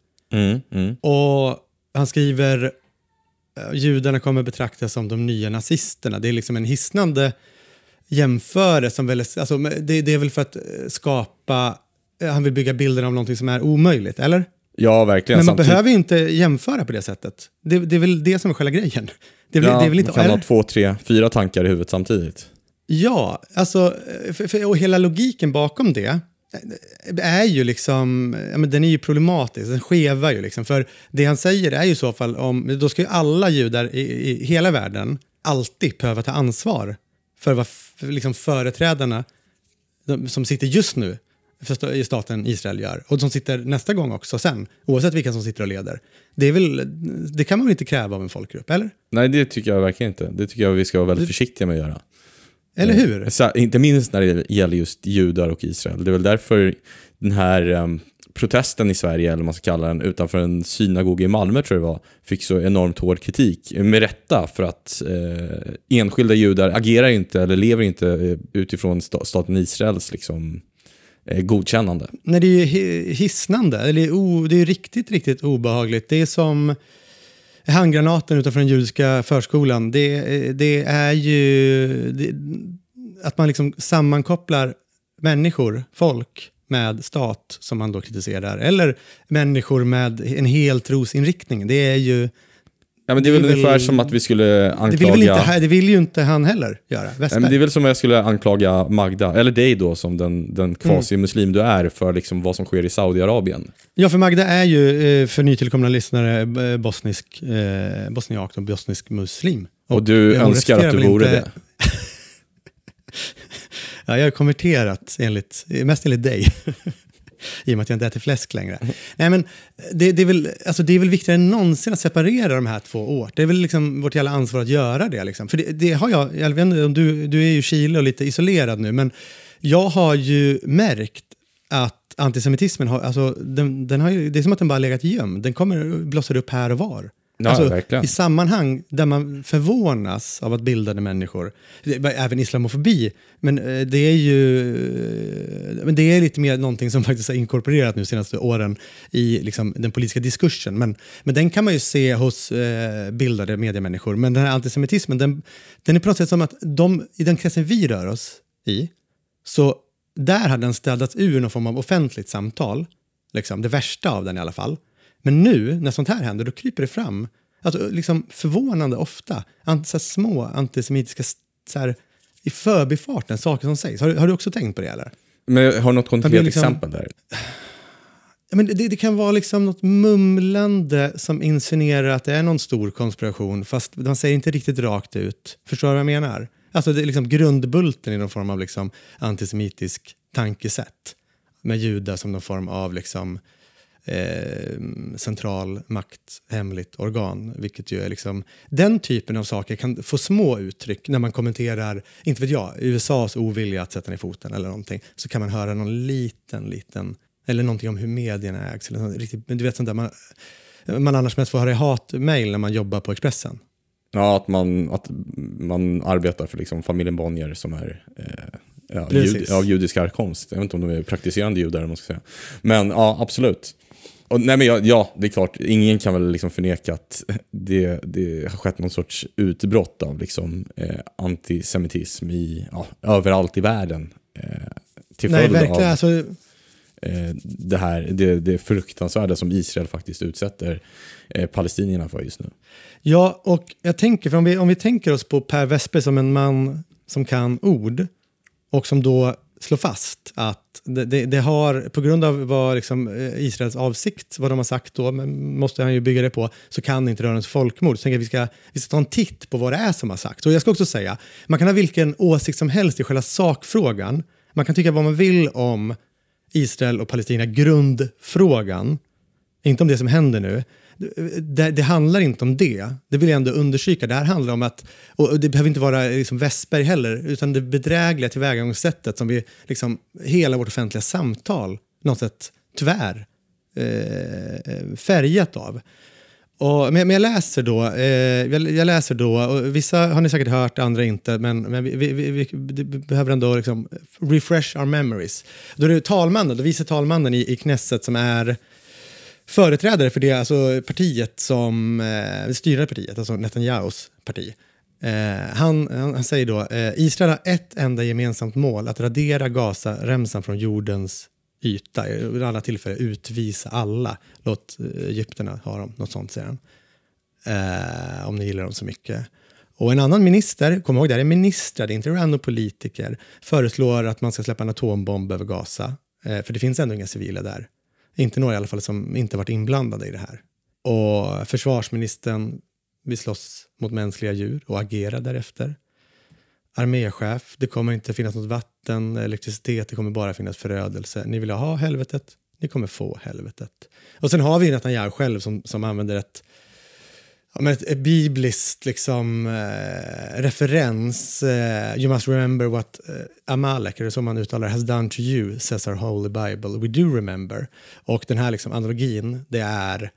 Och han skriver... Judarna kommer betraktas som de nya nazisterna. Det är liksom en hisnande jämförelse som väl, alltså, det är väl för att skapa, han vill bygga bilder av någonting som är omöjligt, eller? Ja, verkligen. Men man behöver ju inte jämföra på det sättet. Det är väl det som är själva grejen. Det är väl inte, man kan ha 2, 3, 4 tankar i huvudet samtidigt. Ja, alltså, och hela logiken bakom det är ju liksom, ja, men den är ju problematisk, den skevar ju liksom, för det han säger är ju i så fall då ska ju alla judar i hela världen alltid behöva ta ansvar för vad liksom företrädarna som sitter just nu i staten Israel gör, och som sitter nästa gång också sen, oavsett vilka som sitter och leder. Det kan man väl inte kräva av en folkgrupp, eller? Nej, det tycker jag verkligen inte. Det tycker jag vi ska vara väldigt försiktiga med att göra. Eller hur? Så, inte minst när det gäller just judar och Israel. Det är väl därför den här protesten i Sverige, eller man ska kalla den, utanför en synagoga i Malmö, tror jag det var, fick så enormt hård kritik. Med rätta, för att enskilda judar agerar inte eller lever inte utifrån staten Israels liksom, godkännande. Nej, det är ju hisnande. Eller det är riktigt, riktigt obehagligt. Det är som handgranaten utanför den judiska förskolan. Det är ju att man liksom sammankopplar människor, folk, med stat som man då kritiserar. Eller människor med en hel trosinriktning. Det är ju... Ja, men det är väl ungefär som att vi skulle anklaga... Det vill ju inte han heller göra. Ja, men det är väl som att jag skulle anklaga Magda, eller dig då, som den quasi-muslim du är, för liksom vad som sker i Saudiarabien. Ja, för Magda är ju för nytillkomna lyssnare bosniak och bosnisk muslim. Och du önskar att du vore det? Ja, jag har konverterat mest enligt dig. I och med att jag inte äter fläsk längre. Nej, men det är väl viktigare än någonsin att separera de här två åt. Det är väl liksom vårt jävla ansvar att göra det. Liksom. För det har jag vet inte om du är ju i Chile och lite isolerad nu, men jag har ju märkt att antisemitismen det är som att den bara legat gömd. Den blossar upp här och var. Ja, alltså, i sammanhang där man förvånas av att bildade människor, även islamofobi, men det är lite mer någonting som faktiskt har inkorporerat nu senaste åren i liksom den politiska diskursen, men den kan man ju se hos bildade mediemänniskor. Men den här antisemitismen, den är på något sätt som att i den kretsen vi rör oss i, så där har den städats ur någon form av offentligt samtal. liksom, det värsta av den i alla fall. Men nu, när sånt här händer, då kryper det fram. Alltså, liksom, förvånande ofta. Så här, små antisemitiska, så här, i förbifarten, saker som sägs. Har du också tänkt på det, eller? Men har du något konkret liksom, exempel där? Ja, men det kan vara liksom något mumlande som insinuerar att det är någon stor konspiration, fast man säger inte riktigt rakt ut. Förstår du vad jag menar? Alltså det är liksom grundbulten i någon form av liksom antisemitisk tankesätt. Med judar som någon form av liksom central makt, hemligt organ. Vilket ju är liksom, den typen av saker kan få små uttryck när man kommenterar, inte vet jag, USAs ovilja att sätta ner foten eller någonting. Så kan man höra någon liten, eller någonting om hur medierna ägs. Eller riktigt, men du vet sånt där, man annars mest får höra i hatmejl när man jobbar på Expressen. Ja, att man arbetar för liksom familjen Bonnier som är av judisk härkomst. Jag vet inte om de är praktiserande judar, man ska säga. Men ja, absolut. Och, nej, men ja, det är klart, ingen kan väl liksom förneka att det har skett någon sorts utbrott av liksom, antisemitism överallt i världen. Till följd av alltså, det fruktansvärda som Israel faktiskt utsätter palestinierna för just nu. Ja, och jag tänker, för om vi tänker oss på Per Westberg som en man som kan ord och som då slår fast att det har, på grund av vad liksom Israels avsikt, vad de har sagt då, men måste han ju bygga det på, så kan det inte röra ett folkmord. Så tänker jag vi ska ta en titt på vad det är som har sagt. Och jag ska också säga, man kan ha vilken åsikt som helst i själva sakfrågan. Man kan tycka vad man vill om Israel och Palestina, grundfrågan, inte om det som händer nu. Det handlar inte om det. Det vill jag ändå undersöka. Det här handlar om att, och det behöver inte vara liksom Westberg heller, utan det bedrägliga tillvägagångssättet som vi liksom, hela vårt offentliga samtal något sätt tyvärr färgat av. Men jag läser då, och vissa har ni säkert hört, andra inte, men vi behöver ändå liksom refresh our memories. Då är det talmannen, då vice talmannen i Knesset som är företrädare för det, alltså partiet som det styrande partiet, alltså Netanyahus parti. Han säger då, Israel har ett enda gemensamt mål, att radera Gaza-remsan från jordens yta. I alla tillfällen utvisa alla. Låt egypterna ha dem, något sånt säger han. Om ni gillar dem så mycket. Och en annan minister, kom ihåg det här är ministrar, det är inte random politiker, föreslår att man ska släppa en atombomb över Gaza. För det finns ändå inga civila där. Inte några i alla fall som inte varit inblandade i det här. Och försvarsministern vill slåss mot mänskliga djur och agera därefter. Arméchef, det kommer inte finnas något vatten, elektricitet, det kommer bara finnas förödelse. Ni vill ha helvetet, ni kommer få helvetet. Och sen har vi Netanyahu själv som använder ett bibliskt liksom, referens. You must remember what Amalek, eller som man uttalar, has done to you, says our holy Bible. We do remember. Och den här liksom, analogin, det är...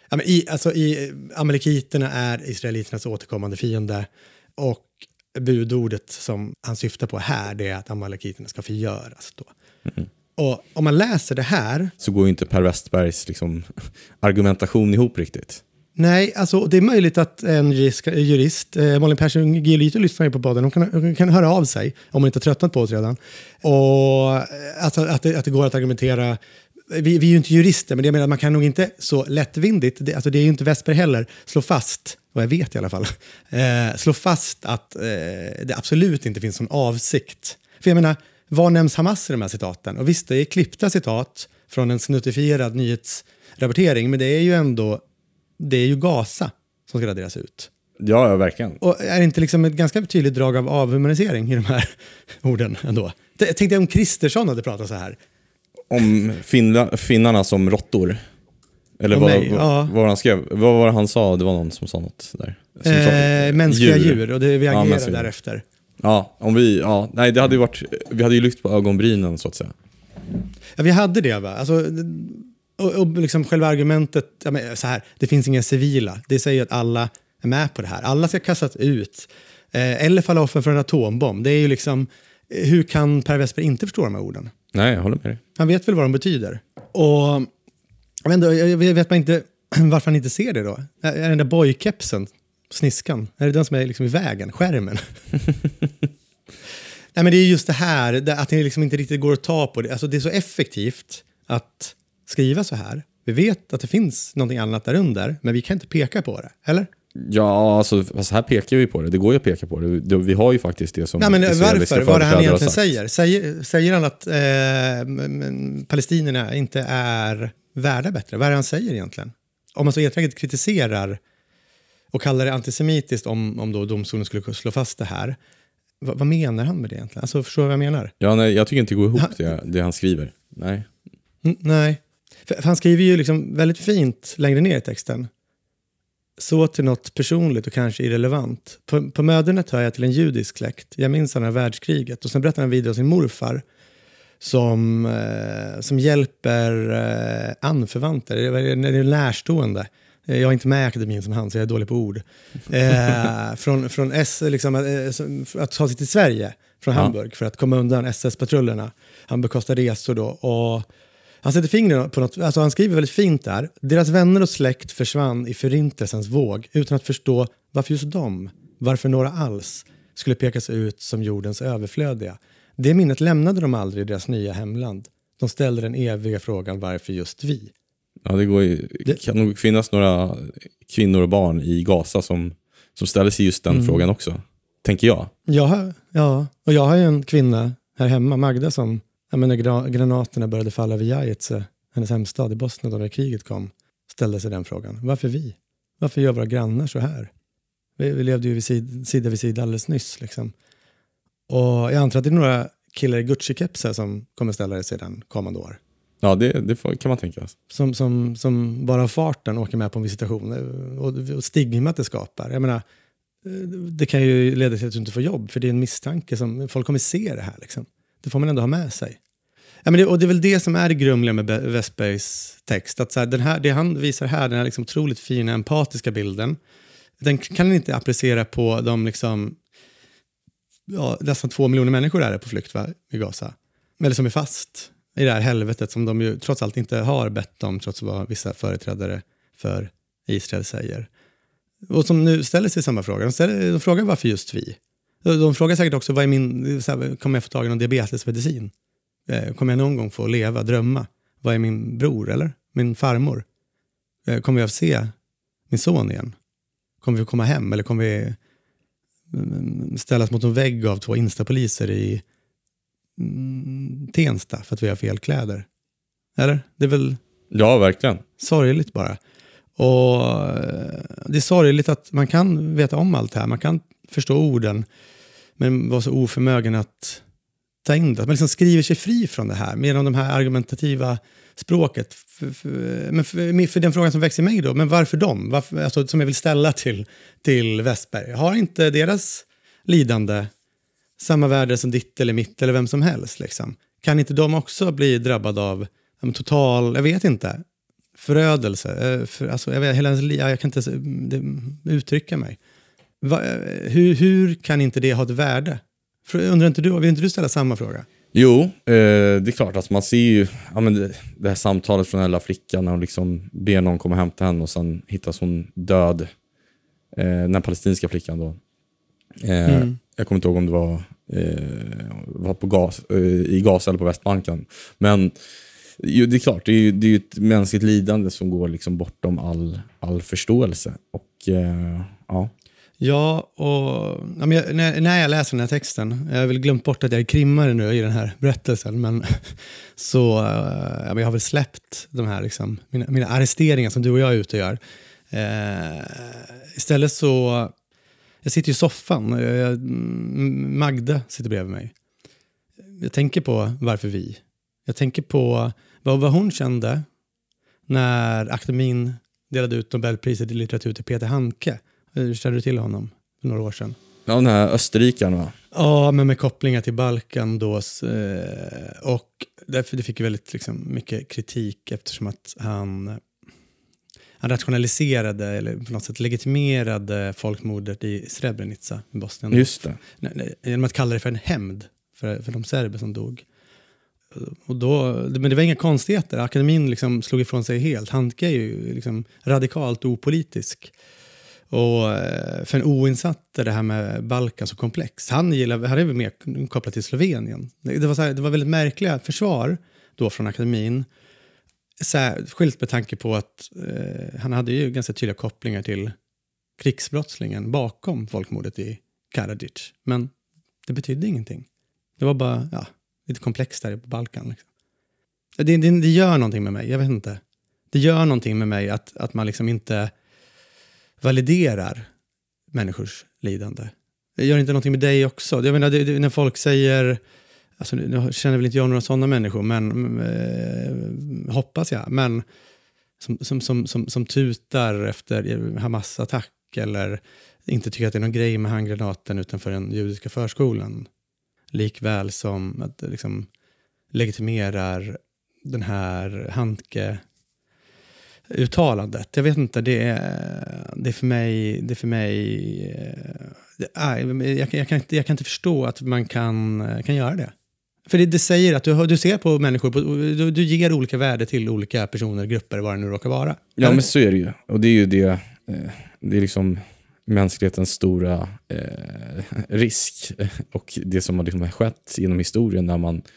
Amalekiterna är israeliternas återkommande fiende. Och budordet som han syftar på här, det är att amalekiterna ska förgöras då. Mm. Och om man läser det här... Så går ju inte Per Westbergs liksom, argumentation ihop riktigt. Nej, alltså det är möjligt att en jurist Malin Persson Giolito lyssnar ju på podden. Hon kan höra av sig om hon inte har tröttnat på oss redan. Och alltså, att det går att argumentera... Vi är ju inte jurister, men jag menar att man kan nog inte så lättvindigt, det är ju inte Westberg heller, slå fast, och jag vet i alla fall, slå fast att det absolut inte finns någon avsikt. För jag menar, vad nämns Hamas i de här citaten? Och visst, det är klippta citat från en snuttifierad nyhetsrapportering, men det är ju ändå, det är ju Gaza som ska raderas ut. Ja, verkligen. Och är det inte liksom ett ganska tydligt drag av avhumanisering i de här orden ändå? Jag tänkte om Kristersson hade pratat så här. Om finnarna som råttor. Eller vad han skrev. Vad var det han sa? Det var någon som sa något där. Mänskliga djur och det vi agerar därefter. Ja, nej, det hade ju varit, vi hade ju lyft på ögonbrynen så att säga. Ja, vi hade det, va? Alltså, och liksom själva argumentet, så här, det finns inga civila. Det säger att alla är med på det här. Alla ska kastas ut. Eller falla offer för en atombomb. Det är ju liksom, hur kan Per Westberg inte förstå de här orden? Nej, jag håller med dig. Han vet väl vad de betyder. Och jag vet man inte varför han inte ser det då. Är den där boykepsen, sniskan, är det den som är liksom i vägen, skärmen? Nej, men det är just det här, att det liksom inte riktigt går att ta på det. Alltså det är så effektivt att skriva så här? Vi vet att det finns någonting annat där under, men vi kan inte peka på det, eller? Ja, alltså här pekar vi på det. Det går ju att peka på det. Vi har ju faktiskt det som... Nej, men varför? Vad är det han egentligen säger? Säger han att palestinierna inte är värda bättre? Vad är det han säger egentligen? Om man så enträget kritiserar och kallar det antisemitiskt om då domstolen skulle slå fast det här. Vad menar han med det egentligen? Alltså, förstår du vad jag menar? Ja, nej, jag tycker inte det går ihop det han skriver. Nej. Nej. För han skriver ju liksom väldigt fint längre ner i texten. Så till något personligt och kanske irrelevant. På mödernet hör jag till en judisk släkt. Jag minns andra världskriget. Och sen berättar han vidare om sin morfar som hjälper anförvanter. Det är närstående. Jag är inte med i akademin som han, så jag är dålig på ord. Från liksom, att ta sig till Sverige från Hamburg för att komma undan SS-patrullerna. Han bekostar resor då. Och han sätter fingret på något, alltså han skriver väldigt fint där. Deras vänner och släkt försvann i förintelsens våg utan att förstå varför just de, varför några alls, skulle pekas ut som jordens överflödiga. Det minnet lämnade de aldrig i deras nya hemland. De ställde den eviga frågan varför just vi. Ja, det kan nog finnas några kvinnor och barn i Gaza som ställer sig just den frågan också, tänker jag. Ja, och jag har ju en kvinna här hemma, Magda, som när granaterna började falla vid Jajce, hennes hemstad i Bosnien då när kriget kom, ställde sig den frågan. Varför vi? Varför gör våra grannar så här? Vi levde ju sida vid sida alldeles nyss. Liksom. Och jag antar att det är några killar i Gucci-kepsar som kommer ställa sig sedan kommande år. Ja, det kan man tänka. Som bara av farten åker med på en visitation. Och stigmat det skapar. Jag menar, det kan ju leda till att du inte får jobb. För det är en misstanke som folk kommer se det här. Liksom. Det får man ändå ha med sig. Ja, men och det är väl det som är det grumliga med Westbergs text. Att så här, det han visar här, den här liksom otroligt fina, empatiska bilden. Den kan inte applicera på de liksom, nästan 2 miljoner människor är på flykt i Gaza. Eller som är fast i det här helvetet som de ju trots allt inte har bett om, trots vad vissa företrädare för Israel säger. Och som nu ställer sig samma fråga. De frågar varför just vi. De frågar säkert också, kommer jag få tag i någon diabetesmedicin? Kommer jag någon gång få leva, drömma? Vad är min bror eller min farmor? Kommer jag få se min son igen? Kommer vi komma hem eller kommer vi ställas mot en vägg av 2 instapoliser i Tensta för att vi har fel kläder? Eller? Det är väl... Ja, verkligen. Sorgligt bara. Och det är sorgligt att man kan veta om allt här. Man kan förstå orden men var så oförmögen att ta in det. Man liksom skriver sig fri från det här med de här argumentativa språket. För den frågan som växer i mig då, men varför de? Alltså, som jag vill ställa till Westberg. Har inte deras lidande samma värde som ditt eller mitt eller vem som helst? Liksom? Kan inte de också bli drabbade av en total, jag vet inte, förödelse? Alltså, jag kan inte uttrycka mig. Hur kan inte det ha ett värde? Undrar inte du, vill inte du ställa samma fråga? Jo, det är klart. Alltså man ser ju det här samtalet från den lilla flickan när hon liksom ber någon komma och hämta henne och sen hittas hon död. Den palestinska flickan då. Jag kommer inte ihåg om det var på i Gaza eller på Västbanken. Men det är klart, det är ju ett mänskligt lidande som går liksom bortom all förståelse. Och ja. Ja, och när jag läser den här texten, jag har väl glömt bort att jag är krimmare nu i den här berättelsen, men så jag har väl släppt de här liksom, mina arresteringar som du och jag är ute och gör. Istället så, jag sitter i soffan, Magda sitter bredvid mig. Jag tänker på varför vi. Jag tänker på vad hon kände när akademin delade ut Nobelpriset i litteratur till Peter Handke. Hur kände du till honom för några år sedan? Ja, den här österrikaren, va? Ja, men med kopplingar till Balkan då. Och därför det fick ju väldigt liksom, mycket kritik eftersom att han rationaliserade eller på något sätt legitimerade folkmordet i Srebrenica i Bosnien. Just det. Genom att kalla det för en hämnd för de serber som dog. Och då, men det var inga konstigheter. Akademin liksom slog ifrån sig helt. Handke är ju liksom radikalt opolitisk. Och för en oinsatt är det här med Balkan så komplex. Han är väl mer kopplat till Slovenien. Det var väldigt märkliga försvar då från akademin. Särskilt med tanke på att han hade ju ganska tydliga kopplingar till krigsbrottslingen bakom folkmordet i Karadzic. Men det betydde ingenting. Det var bara lite komplext där på Balkan. Liksom. Det gör någonting med mig, jag vet inte. Det gör någonting med mig att man liksom inte validerar människors lidande. Det gör inte någonting med dig också. Jag menar, när folk säger... Alltså, nu känner väl inte jag några sådana människor, men hoppas jag. Men som tutar efter Hamas-attack eller inte tycker att det är någon grej med handgranaten utanför den judiska förskolan. Likväl som att liksom legitimerar den här Handke-uttalandet. Jag vet inte, det är för mig jag kan inte förstå att man kan göra det. För det säger att du ser på människor, du ger olika värde till olika personer, grupper, vad det nu råkar vara. Ja, men så är det ju. Och det är ju det är liksom mänsklighetens stora risk. Och det som har liksom skett genom historien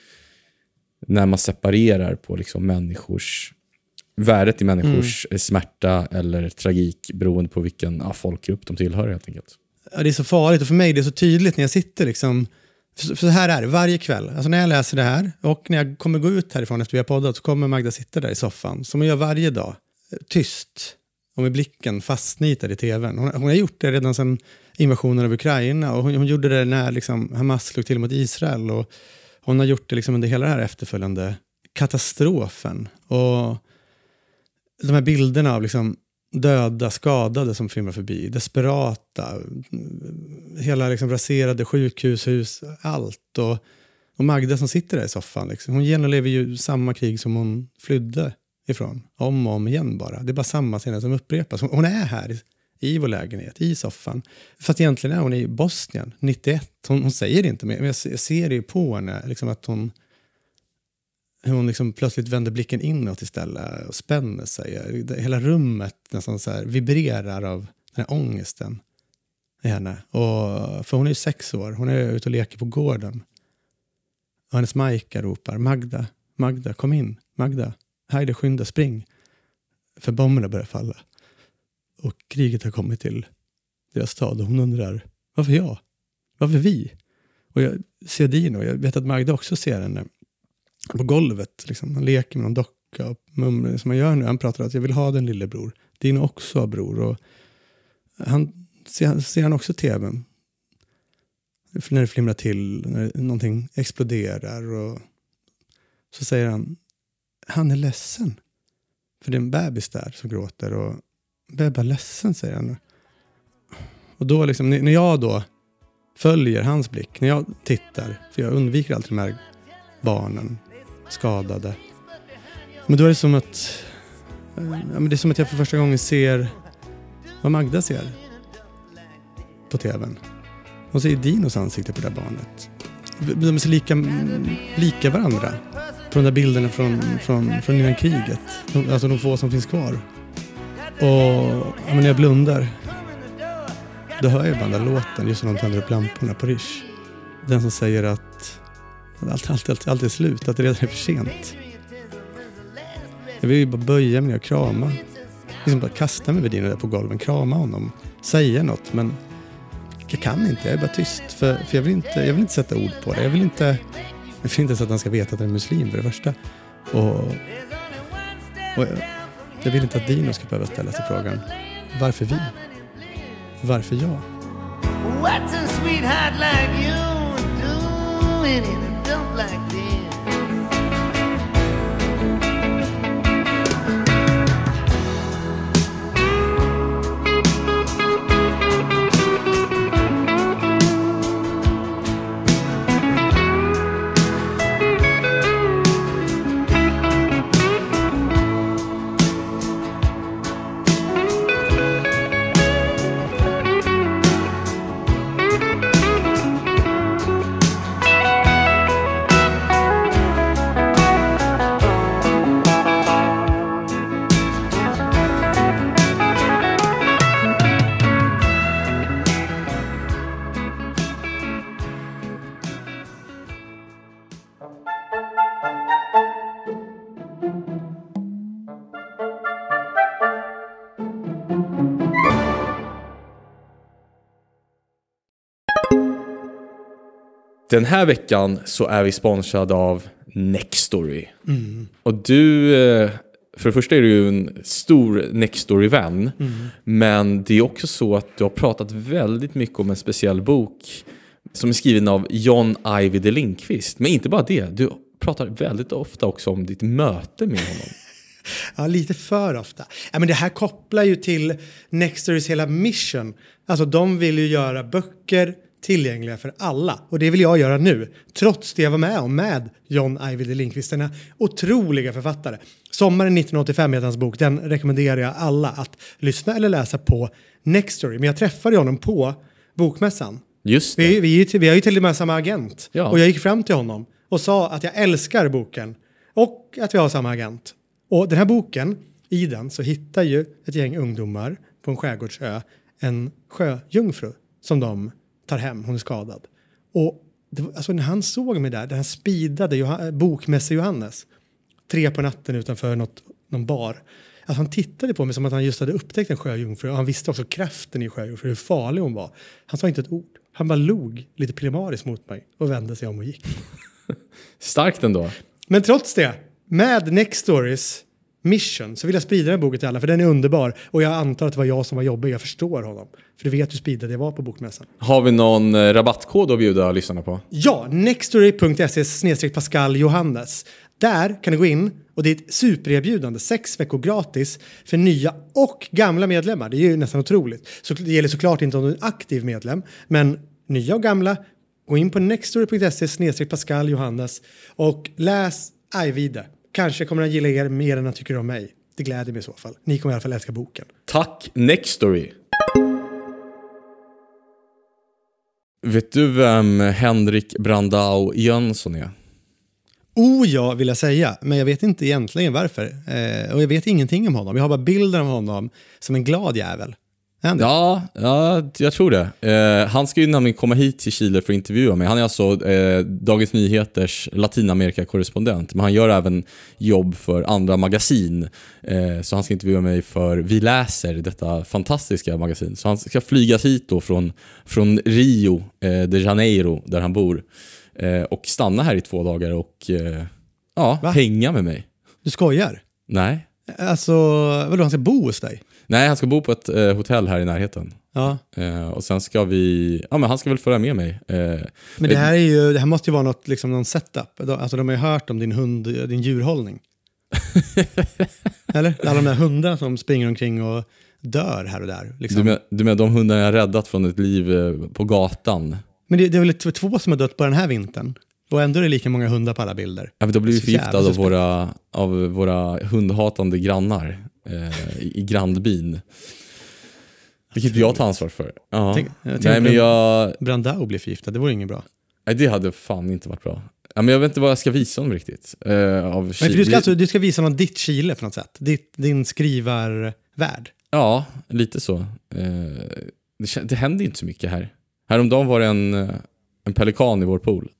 när man separerar på liksom människors värdet i människors smärta eller tragik beroende på vilken folkgrupp de tillhör helt enkelt. Ja, det är så farligt och för mig det är så tydligt när jag sitter liksom. För så här är det varje kväll. Alltså när jag läser det här och när jag kommer gå ut härifrån efter vi har poddat så kommer Magda sitta där i soffan som hon gör varje dag. Tyst och med blicken fastnitad i tvn. Hon har gjort det redan sedan invasionen av Ukraina och hon gjorde det när liksom Hamas slog till mot Israel och hon har gjort det liksom under hela det här efterföljande katastrofen. Och de här bilderna av liksom döda, skadade som flimrar förbi, desperata, hela liksom raserade sjukhushus, allt. Och Magda som sitter där i soffan, liksom, hon genomlever ju samma krig som hon flydde ifrån. Om och om igen bara. Det är bara samma scener som upprepas. Hon är här i vår lägenhet, i soffan. Fast egentligen är hon i Bosnien, 91. Hon säger det inte, men jag ser det ju på henne, liksom att hon liksom plötsligt vänder blicken inåt istället och spänner sig. Hela rummet nästan så här vibrerar av den här ångesten i henne. Och, för hon är ju 6 år. Hon är ute och leker på gården. Och hennes Majka ropar, Magda, kom in. Magda, Heide, skynda, spring. För bomberna börjar falla. Och kriget har kommit till deras stad. Och hon undrar, varför jag? Varför vi? Och jag ser Dino. Jag vet att Magda också ser henne på golvet. Liksom. Han leker med någon docka och mumlar som han gör nu. Han pratar att jag vill ha den lillebror. Dino också har bror. Och ser han också tvn. När det flimrar till. När någonting exploderar. Och så säger han är ledsen. För det är en bebis där som gråter. Och bebba ledsen, säger han. Och då liksom, när jag då följer hans blick. När jag tittar. För jag undviker alltid de här barnen. Skadade. Men då är det som att det är som att jag för första gången ser vad Magda ser på tvn. Hon ser Dinos ansikte på det där barnet. De är så lika varandra. Från de där bilderna från innan kriget. Alltså de få som finns kvar. Och när jag blundar då hör jag bara den där låten just när de tänder upp lamporna på Rish. Den som säger att allt är slut, att det redan är för sent. Jag vill ju bara böja mig och krama. Liksom bara kasta mig vid Dino där på golven, krama honom, säga något, men jag kan inte, jag är bara tyst. För jag vill inte sätta ord på det. Jag vill inte så att han ska veta att han är muslim för det första. Och jag vill inte att Dino ska behöva ställa sig frågan, varför vi? Varför jag? What's a sweetheart like you doing in a dump like this? Den här veckan så är vi sponsrade av Nextory. Och du, för det första är du ju en stor Nextory-vän. Men det är också så att du har pratat väldigt mycket om en speciell bok som är skriven av John Ajvide Lindqvist. Men inte bara det, du pratar väldigt ofta också om ditt möte med honom. Ja, lite för ofta. Ja, men det här kopplar ju till Nextorys hela mission. Alltså de vill ju göra böcker tillgängliga för alla. Och det vill jag göra nu. Trots det jag var med om med John Ajvide Lindqvist. Den otroliga författare. Sommaren 1985 heter hans bok. Den rekommenderar jag alla att lyssna eller läsa på Nextory. Men jag träffade honom på bokmässan. Just det. Vi har ju till och med samma agent. Ja. Och jag gick fram till honom och sa att jag älskar boken. Och att vi har samma agent. Och den här boken, i den så hittar ju ett gäng ungdomar på en skärgårdsö en sjöjungfru som de tar hem. Hon är skadad. Och det var, alltså när han såg mig där, den här speedade bokmässe Johannes 3 på natten utanför någon bar. Att han tittade på mig som att han just hade upptäckt en sjöjungfru. Och han visste också kraften i sjöjungfru, hur farlig hon var. Han sa inte ett ord. Han bara log lite primariskt mot mig och vände sig om och gick. Starkt ändå. Men trots det, med Nextorys mission så vill jag sprida den boken till alla, för den är underbar. Och jag antar att det var jag som var jobbig, jag förstår honom. För du vet hur speedad jag var på bokmässan. Har vi någon rabattkod att bjuda lyssnarna på? Ja, nextory.se/Pascal Johannes. Där kan du gå in och det är ett supererbjudande, 6 veckor gratis för nya och gamla medlemmar. Det är ju nästan otroligt. Så det gäller såklart inte om du är en aktiv medlem, men nya och gamla, gå in på nextory.se/Pascal Johannes och läs Ajvide. Kanske kommer han gilla er mer än han tycker om mig. Det gläder mig i så fall. Ni kommer i alla fall älska boken. Tack Nextory. Vet du vem Henrik Brandao Jönsson är? Ja, vill jag säga. Men jag vet inte egentligen varför. Och jag vet ingenting om honom. Jag har bara bilder av honom som en glad jävel. Ja, jag tror det. Han ska ju nämligen komma hit till Chile för att intervjua mig. Han är alltså Dagens Nyheters Latinamerika-korrespondent. Men han gör även jobb för andra magasin. Så han ska intervjua mig för Vi läser, detta fantastiska magasin. Så han ska flygas hit då från Rio de Janeiro, där han bor. Och stanna här i 2 dagar och hänga med mig. Du skojar? Nej. Alltså, vadå, han ska bo hos dig? Nej, han ska bo på ett hotell här i närheten. Ja. Och sen ska vi... Ja, men han ska väl följa med mig. Men det här måste ju vara något, liksom någon setup. Alltså de har ju hört om din djurhållning. Eller? Alla de där hundarna som springer omkring och dör här och där. Liksom. Du menar de hundarna jag har räddat från ett liv på gatan? Men det är väl 2 som har dött på den här vintern. Och ändå är det lika många hundar på alla bilder. Ja, men då blir vi förgiftade av våra hundhatande grannar i grannbyn. Vilket jag tar ansvar för. Ja. Brandao blir förgiftad, det vore inget bra. Nej, det hade fan inte varit bra. Ja, men jag vet inte vad jag ska visa dem riktigt. Du ska visa någon ditt Chile på något sätt. Din skrivarvärld. Ja, lite så. Det händer inte så mycket här. Häromdagen var det en pelikan i vår pool.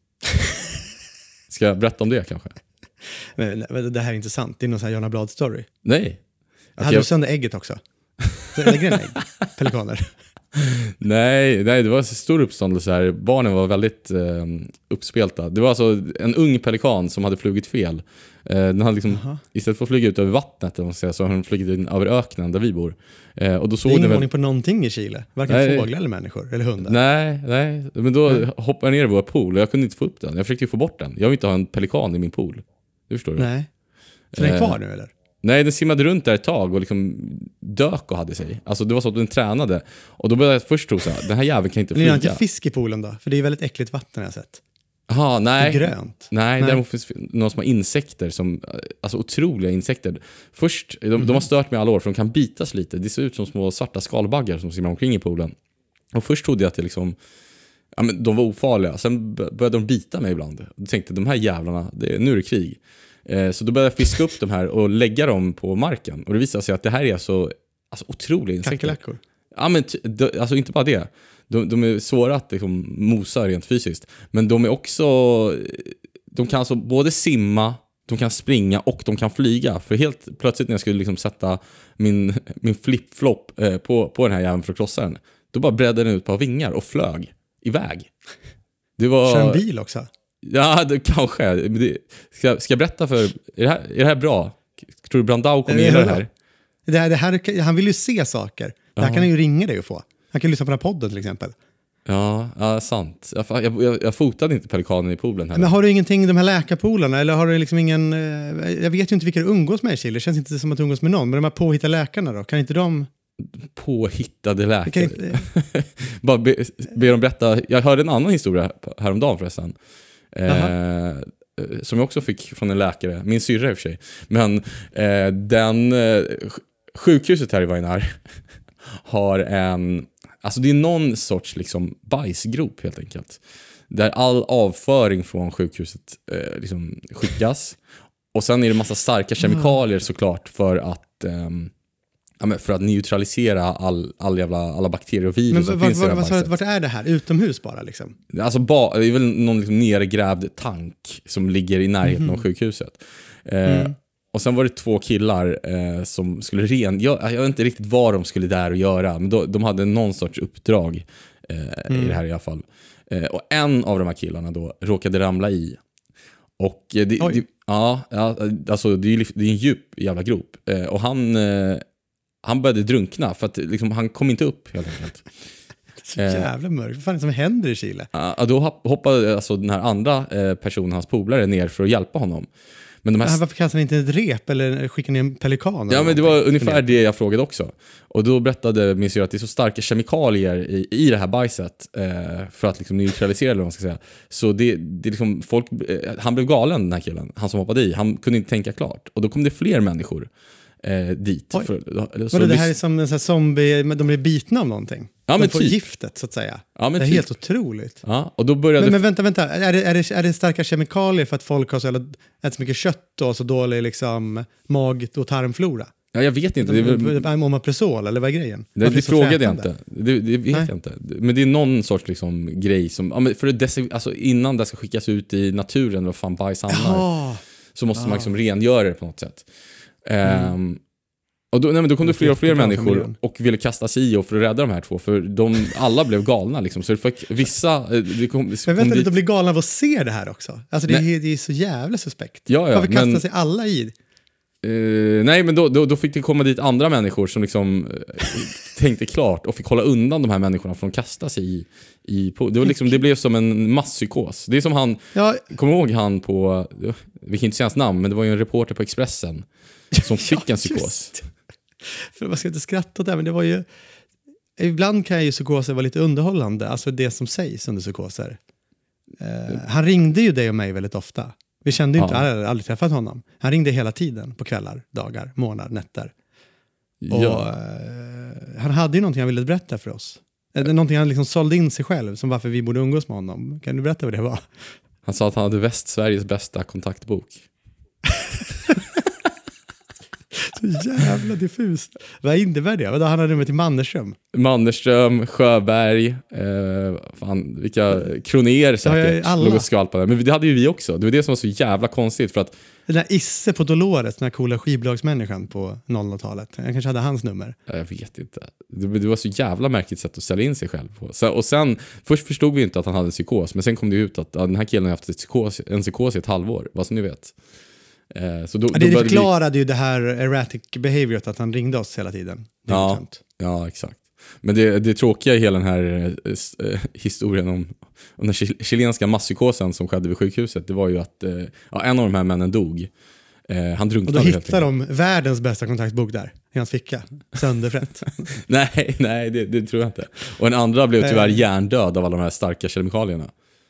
Ska jag berätta om det kanske? Men det här är intressant. Det är någon sån här Jonna Blad-story. Nej. Hade du sönder ägget också? Så lägger en ägg? Pelikaner? Nej, det var en stor uppståndelse här. Barnen var väldigt uppspelta. Det var alltså en ung pelikan som hade flugit fel. Den hade liksom, istället för att flyga ut över vattnet så har den flugit in över öknen där vi bor. Och då såg det är ingen ordning på någonting i Chile. Varken fåglar eller människor eller hundar. Nej. Men då hoppade jag ner i vår pool och jag kunde inte få upp den. Jag försökte ju få bort den. Jag vill inte ha en pelikan i min pool. Det förstår du. Nej. Så den är kvar nu eller? Nej, den simmade runt där ett tag och liksom dök och hade sig. Alltså det var så att den tränade. Och då började jag först tro så här, den här jäveln kan inte flyga. Men det är inte fisk i poolen då? För det är väldigt äckligt vatten jag har sett. Aha, nej. Det är grönt. Nej, däremot finns några små insekter som, alltså otroliga insekter. Först, de har stört mig alla år för de kan bitas lite. Det ser ut som små svarta skalbaggar som simmar omkring i poolen. Och först trodde jag att det liksom, ja men de var ofarliga. Sen började de bita mig ibland. Och tänkte, de här jävlarna, nu är det krig. Så då började jag fiska upp de här och lägga dem på marken. Och det visade sig att det här är så otroliga insekter. Kackerlackor? Ja, men alltså inte bara det. De är svåra att liksom mosa rent fysiskt. Men de är också... De kan alltså både simma, de kan springa och de kan flyga. För helt plötsligt när jag skulle liksom sätta min flip-flop på den här jäveln för att krossa den, då bara bredde den ut på vingar och flög iväg. Det var... Kör en bil också? Ja, det kanske. Ska jag berätta för... Är det här bra? Tror du Brandao kommer gilla det här? Det här? Han vill ju se saker. Det här kan han ju ringa dig och få. Han kan lyssna på den här podden till exempel. Ja, sant. Jag fotade inte pelikanen i poolen heller. Men har du ingenting, de här läkarpoolarna? Eller har du liksom ingen... Jag vet ju inte vilka du umgås med i Chile. Det känns inte som att du umgås med någon. Men de här påhittade läkarna då? Kan inte de... Påhittade läkare? Bara be dem berätta. Jag hörde en annan historia häromdagen förresten. Som jag också fick från en läkare. Min syrra i och för sig. Men sjukhuset här i Vainar har en... Alltså det är någon sorts liksom bajsgrop helt enkelt. Där all avföring från sjukhuset liksom skickas. Och sen är det massa starka kemikalier såklart för att neutralisera alla bakterier och virus som finns i det här bajset. Vart är det här? Utomhus bara liksom? Alltså det är väl någon liksom nergrävd tank som ligger i närheten av sjukhuset. Och sen var det 2 killar som skulle jag vet inte riktigt vad de skulle där och göra. Men de hade någon sorts uppdrag i det här i alla fall. Och en av de här killarna då råkade ramla i. Och alltså det är en djup jävla grop. Och han började drunkna för att liksom, han kom inte upp helt enkelt. Så jävla mörkt. Vad fan är det som händer i Chile? Då hoppade alltså den här andra personen, hans polare, ner för att hjälpa honom. Men varför kastar han inte ett rep eller skickar ner en pelikan? Ja, men det var ungefär det jag frågade också. Och då berättade min syster att det är så starka kemikalier i det här bajset för att liksom neutralisera det, vad man ska säga. Så det liksom han blev galen, den här killen, han som hoppade i. Han kunde inte tänka klart. Och då kom det fler människor dit. Det här är som en sån här zombie, de blir bitna av någonting. Ja, de men får giftet så att säga. Ja, men det är helt otroligt. Ja, och då började men vänta. Är det starka kemikalier för att folk har så mycket kött och så dålig liksom mag- och tarmflora? Ja, jag vet inte. Det är väl Omeprazol eller vad är grejen? Det frågade jag inte. Det vet jag inte. Men det är någon sorts liksom grej som alltså innan det ska skickas ut i naturen, vad fan bajs hamnar, så måste man liksom rengöra det på något sätt. Och då kom det fler och fler människor och ville kasta sig i och för att rädda de här 2, för alla blev galna liksom, så det fick vissa men vänta, de blir galna av att se det här också. Alltså det är så jävla suspekt. Varför kastar sig alla i? Nej, men då fick det komma dit andra människor som liksom tänkte klart och fick hålla undan de här människorna från att kasta sig det var liksom, det blev som en masspsykos. Det är som han, kommer ihåg han på, vi kan inte säga hans namn, men det var ju en reporter på Expressen som fick en psykos. För man ska inte skratta åt det, men det var ju, ibland kan ju psykoser vara lite underhållande, alltså det som sägs under psykoser. Han ringde ju dig och mig väldigt ofta. Vi kände ju inte, jag hade aldrig träffat honom. Han ringde hela tiden på kvällar, dagar, månader, nätter. Och han hade ju någonting han ville berätta för oss. Någonting han liksom sålde in sig själv, som varför vi borde umgås med honom. Kan du berätta vad det var? Han sa att han hade Västsveriges bästa kontaktbok. Så jävla diffust. Vad innebär det? Han hade nummer till Mannerström, Sjöberg, vilka Kroner säkert låg och skvalpade. Men det hade ju vi också. Det var det som var så jävla konstigt för att den där Isse på Dolores, den här coola skivbolagsmänniskan på 00-talet. Jag kanske hade hans nummer. Jag vet inte. Det var så jävla märkligt sätt att sälja in sig själv på. Och sen, först förstod vi inte att han hade psykos, men sen kom det ut att den här killen har haft en psykos i ett halvår, vad som ni vet. Så det förklarade ju det här erratic behavioret, att han ringde oss hela tiden. Ja, exakt. Men det tråkiga i hela den här historien om den chilenska masspsykosen som skedde vid sjukhuset, det var ju att en av de här männen dog. Han drunknade. Och då hittade de världens bästa kontaktbok där i hans ficka, sönderfrätt. nej, det tror jag inte. Och en andra blev tyvärr hjärndöd av alla de här starka kemikalierna.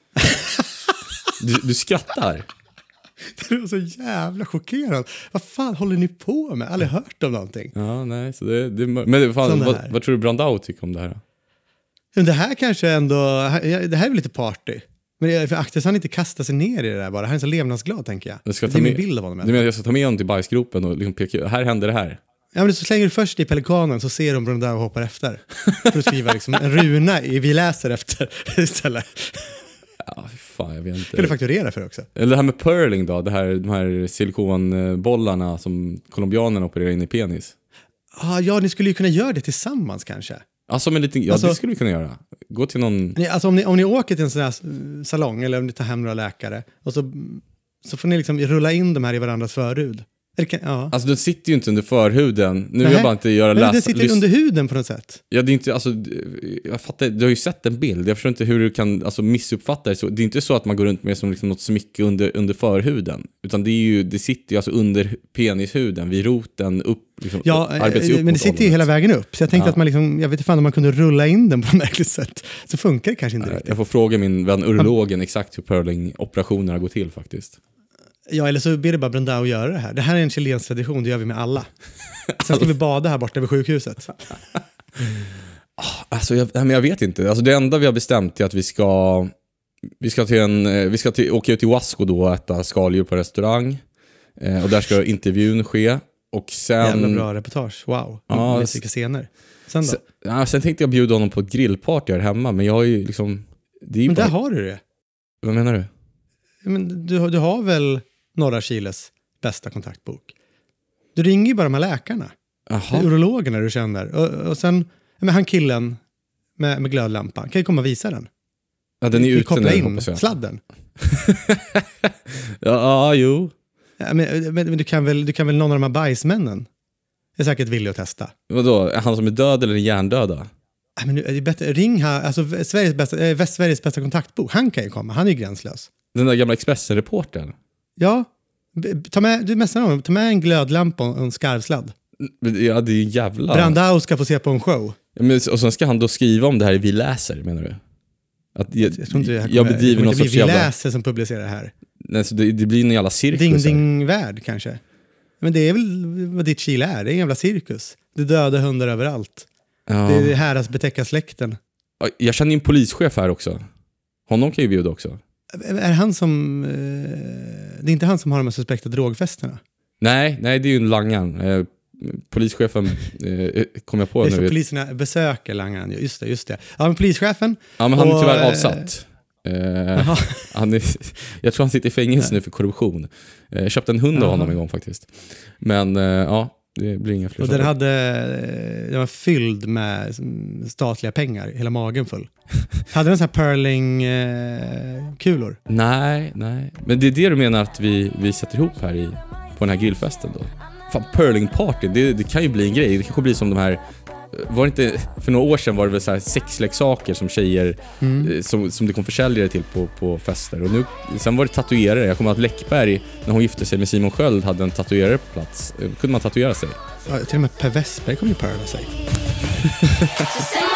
Du skrattar. Det var så jävla chockerande. Vad fan håller ni på med? Aldrig hört om någonting. Ja, nej, så men fan, vad tror du Brandao tycker om det här då? Men det här kanske ändå, det här är väl lite party. Men för akta så han inte kastar sig ner i det där bara. Han är så levnadsglad, tänker jag. Det är min bild av honom. Du menar att jag ska ta med honom till bajsgropen och liksom peka, här händer det här? Ja, men så slänger du först i pelikanen så ser de Brandao och hoppar efter. För att skriva liksom en runa vi läser efter istället. Ja, fan, jag vet inte. Kan du fakturera för också? Eller det här med pearling då, de här silikonbollarna som colombianerna opererar in i penis. Ja, ni skulle ju kunna göra det tillsammans kanske. Alltså, men lite, det skulle vi kunna göra. Gå till någon... Alltså om ni åker till en sån här salong eller om ni tar hem några läkare och så får ni liksom rulla in de här i varandras förhud. Ja. Alltså det sitter ju inte under förhuden. Nu vill jag bara inte göra men det sitter under huden på något sätt. Ja, det är inte, alltså, jag fattar, du har ju sett en bild. Jag förstår inte hur du kan missuppfatta det. Så det är inte så att man går runt med som liksom något smycke under förhuden. Utan det sitter ju alltså under penishuden, vid roten upp. Liksom, men det sitter ju hela vägen upp. Så jag tänkte att man liksom, jag vet inte fan om man kunde rulla in den på ett märkligt sätt. Så funkar det kanske inte riktigt. Jag får fråga min vän urologen exakt hur pearling-operationerna går till faktiskt. Ja, eller så ber det bara Brandao göra det här. Det här är en chilensk tradition, det gör vi med alla. Sen ska vi bada här borta vid sjukhuset. Alltså, jag vet inte. Alltså, det enda vi har bestämt är att vi ska åka ut till Huasco då och äta skaldjur på restaurang. Och där ska intervjun ske. Och sen... Jävla bra reportage, wow. Ja, vilka scener. Sen då? Sen tänkte jag bjuda honom på ett grillparty här hemma. Men jag har ju liksom... Men där har du det. Vad menar du? Men du har väl norra Chiles bästa kontaktbok? Du ringer ju bara de här läkarna. Urologerna du känner. Och sen, men han killen med glödlampan, kan ju komma och visa den. Ja, den är ute koppla nu, in sladden. Jo. Ja, men du kan väl någon av de här bajsmännen är säkert villig att testa. Vadå? Är han som är död eller hjärndöda? Ja, men det är bättre. Ring här, alltså Västsveriges bästa kontaktbok. Han kan ju komma, han är ju gränslös. Den där gamla Expressen-reportern? Ja, ta med en glödlampa och en skarvsladd. Ja, det är ju jävla... Brandao ska få se på en show. Ja, men, och sen ska han då skriva om det här vi läser, menar du? Att jag bedriver någon sorts jävla... Vi läser som publicerar det här. Nej, så det blir en jävla cirkus. Ding-värld kanske. Men det är väl vad ditt Chile är. Det är en jävla cirkus. Det döda hundar överallt. Ja. Det är häras betäcka släkten. Jag känner ju en polischef här också. Honom kan ju bjuda också. Är han som... det är inte han som har de här suspekta drogfesterna? Nej, det är ju en langan. Polischefen kom jag på nu. Poliserna besöker langan, just det. Ja, men polischefen... Ja, men han är tyvärr avsatt. Jag tror han sitter i fängelse nu för korruption. Jag köpte en hund av honom en gång faktiskt. Men det blir inga fler. Och den var fylld med statliga pengar, hela magen full. Hade den så här pearling-kulor? Nej. Men det är det du menar att vi sätter ihop här på den här grillfesten då? Fan, pearling-party, det kan ju bli en grej. Det kanske blir som de här... Var det inte, för några år sedan var det väl så här sexleksaker som tjejer som det kom försäljare till på fester. Och sen var det tatuerare. Jag kommer att Läckberg, när hon gifte sig med Simon Sköld, hade en tatuerare på plats. Kunde man tatuera sig? Ja, till och med Per Westberg kom ju pörla sig.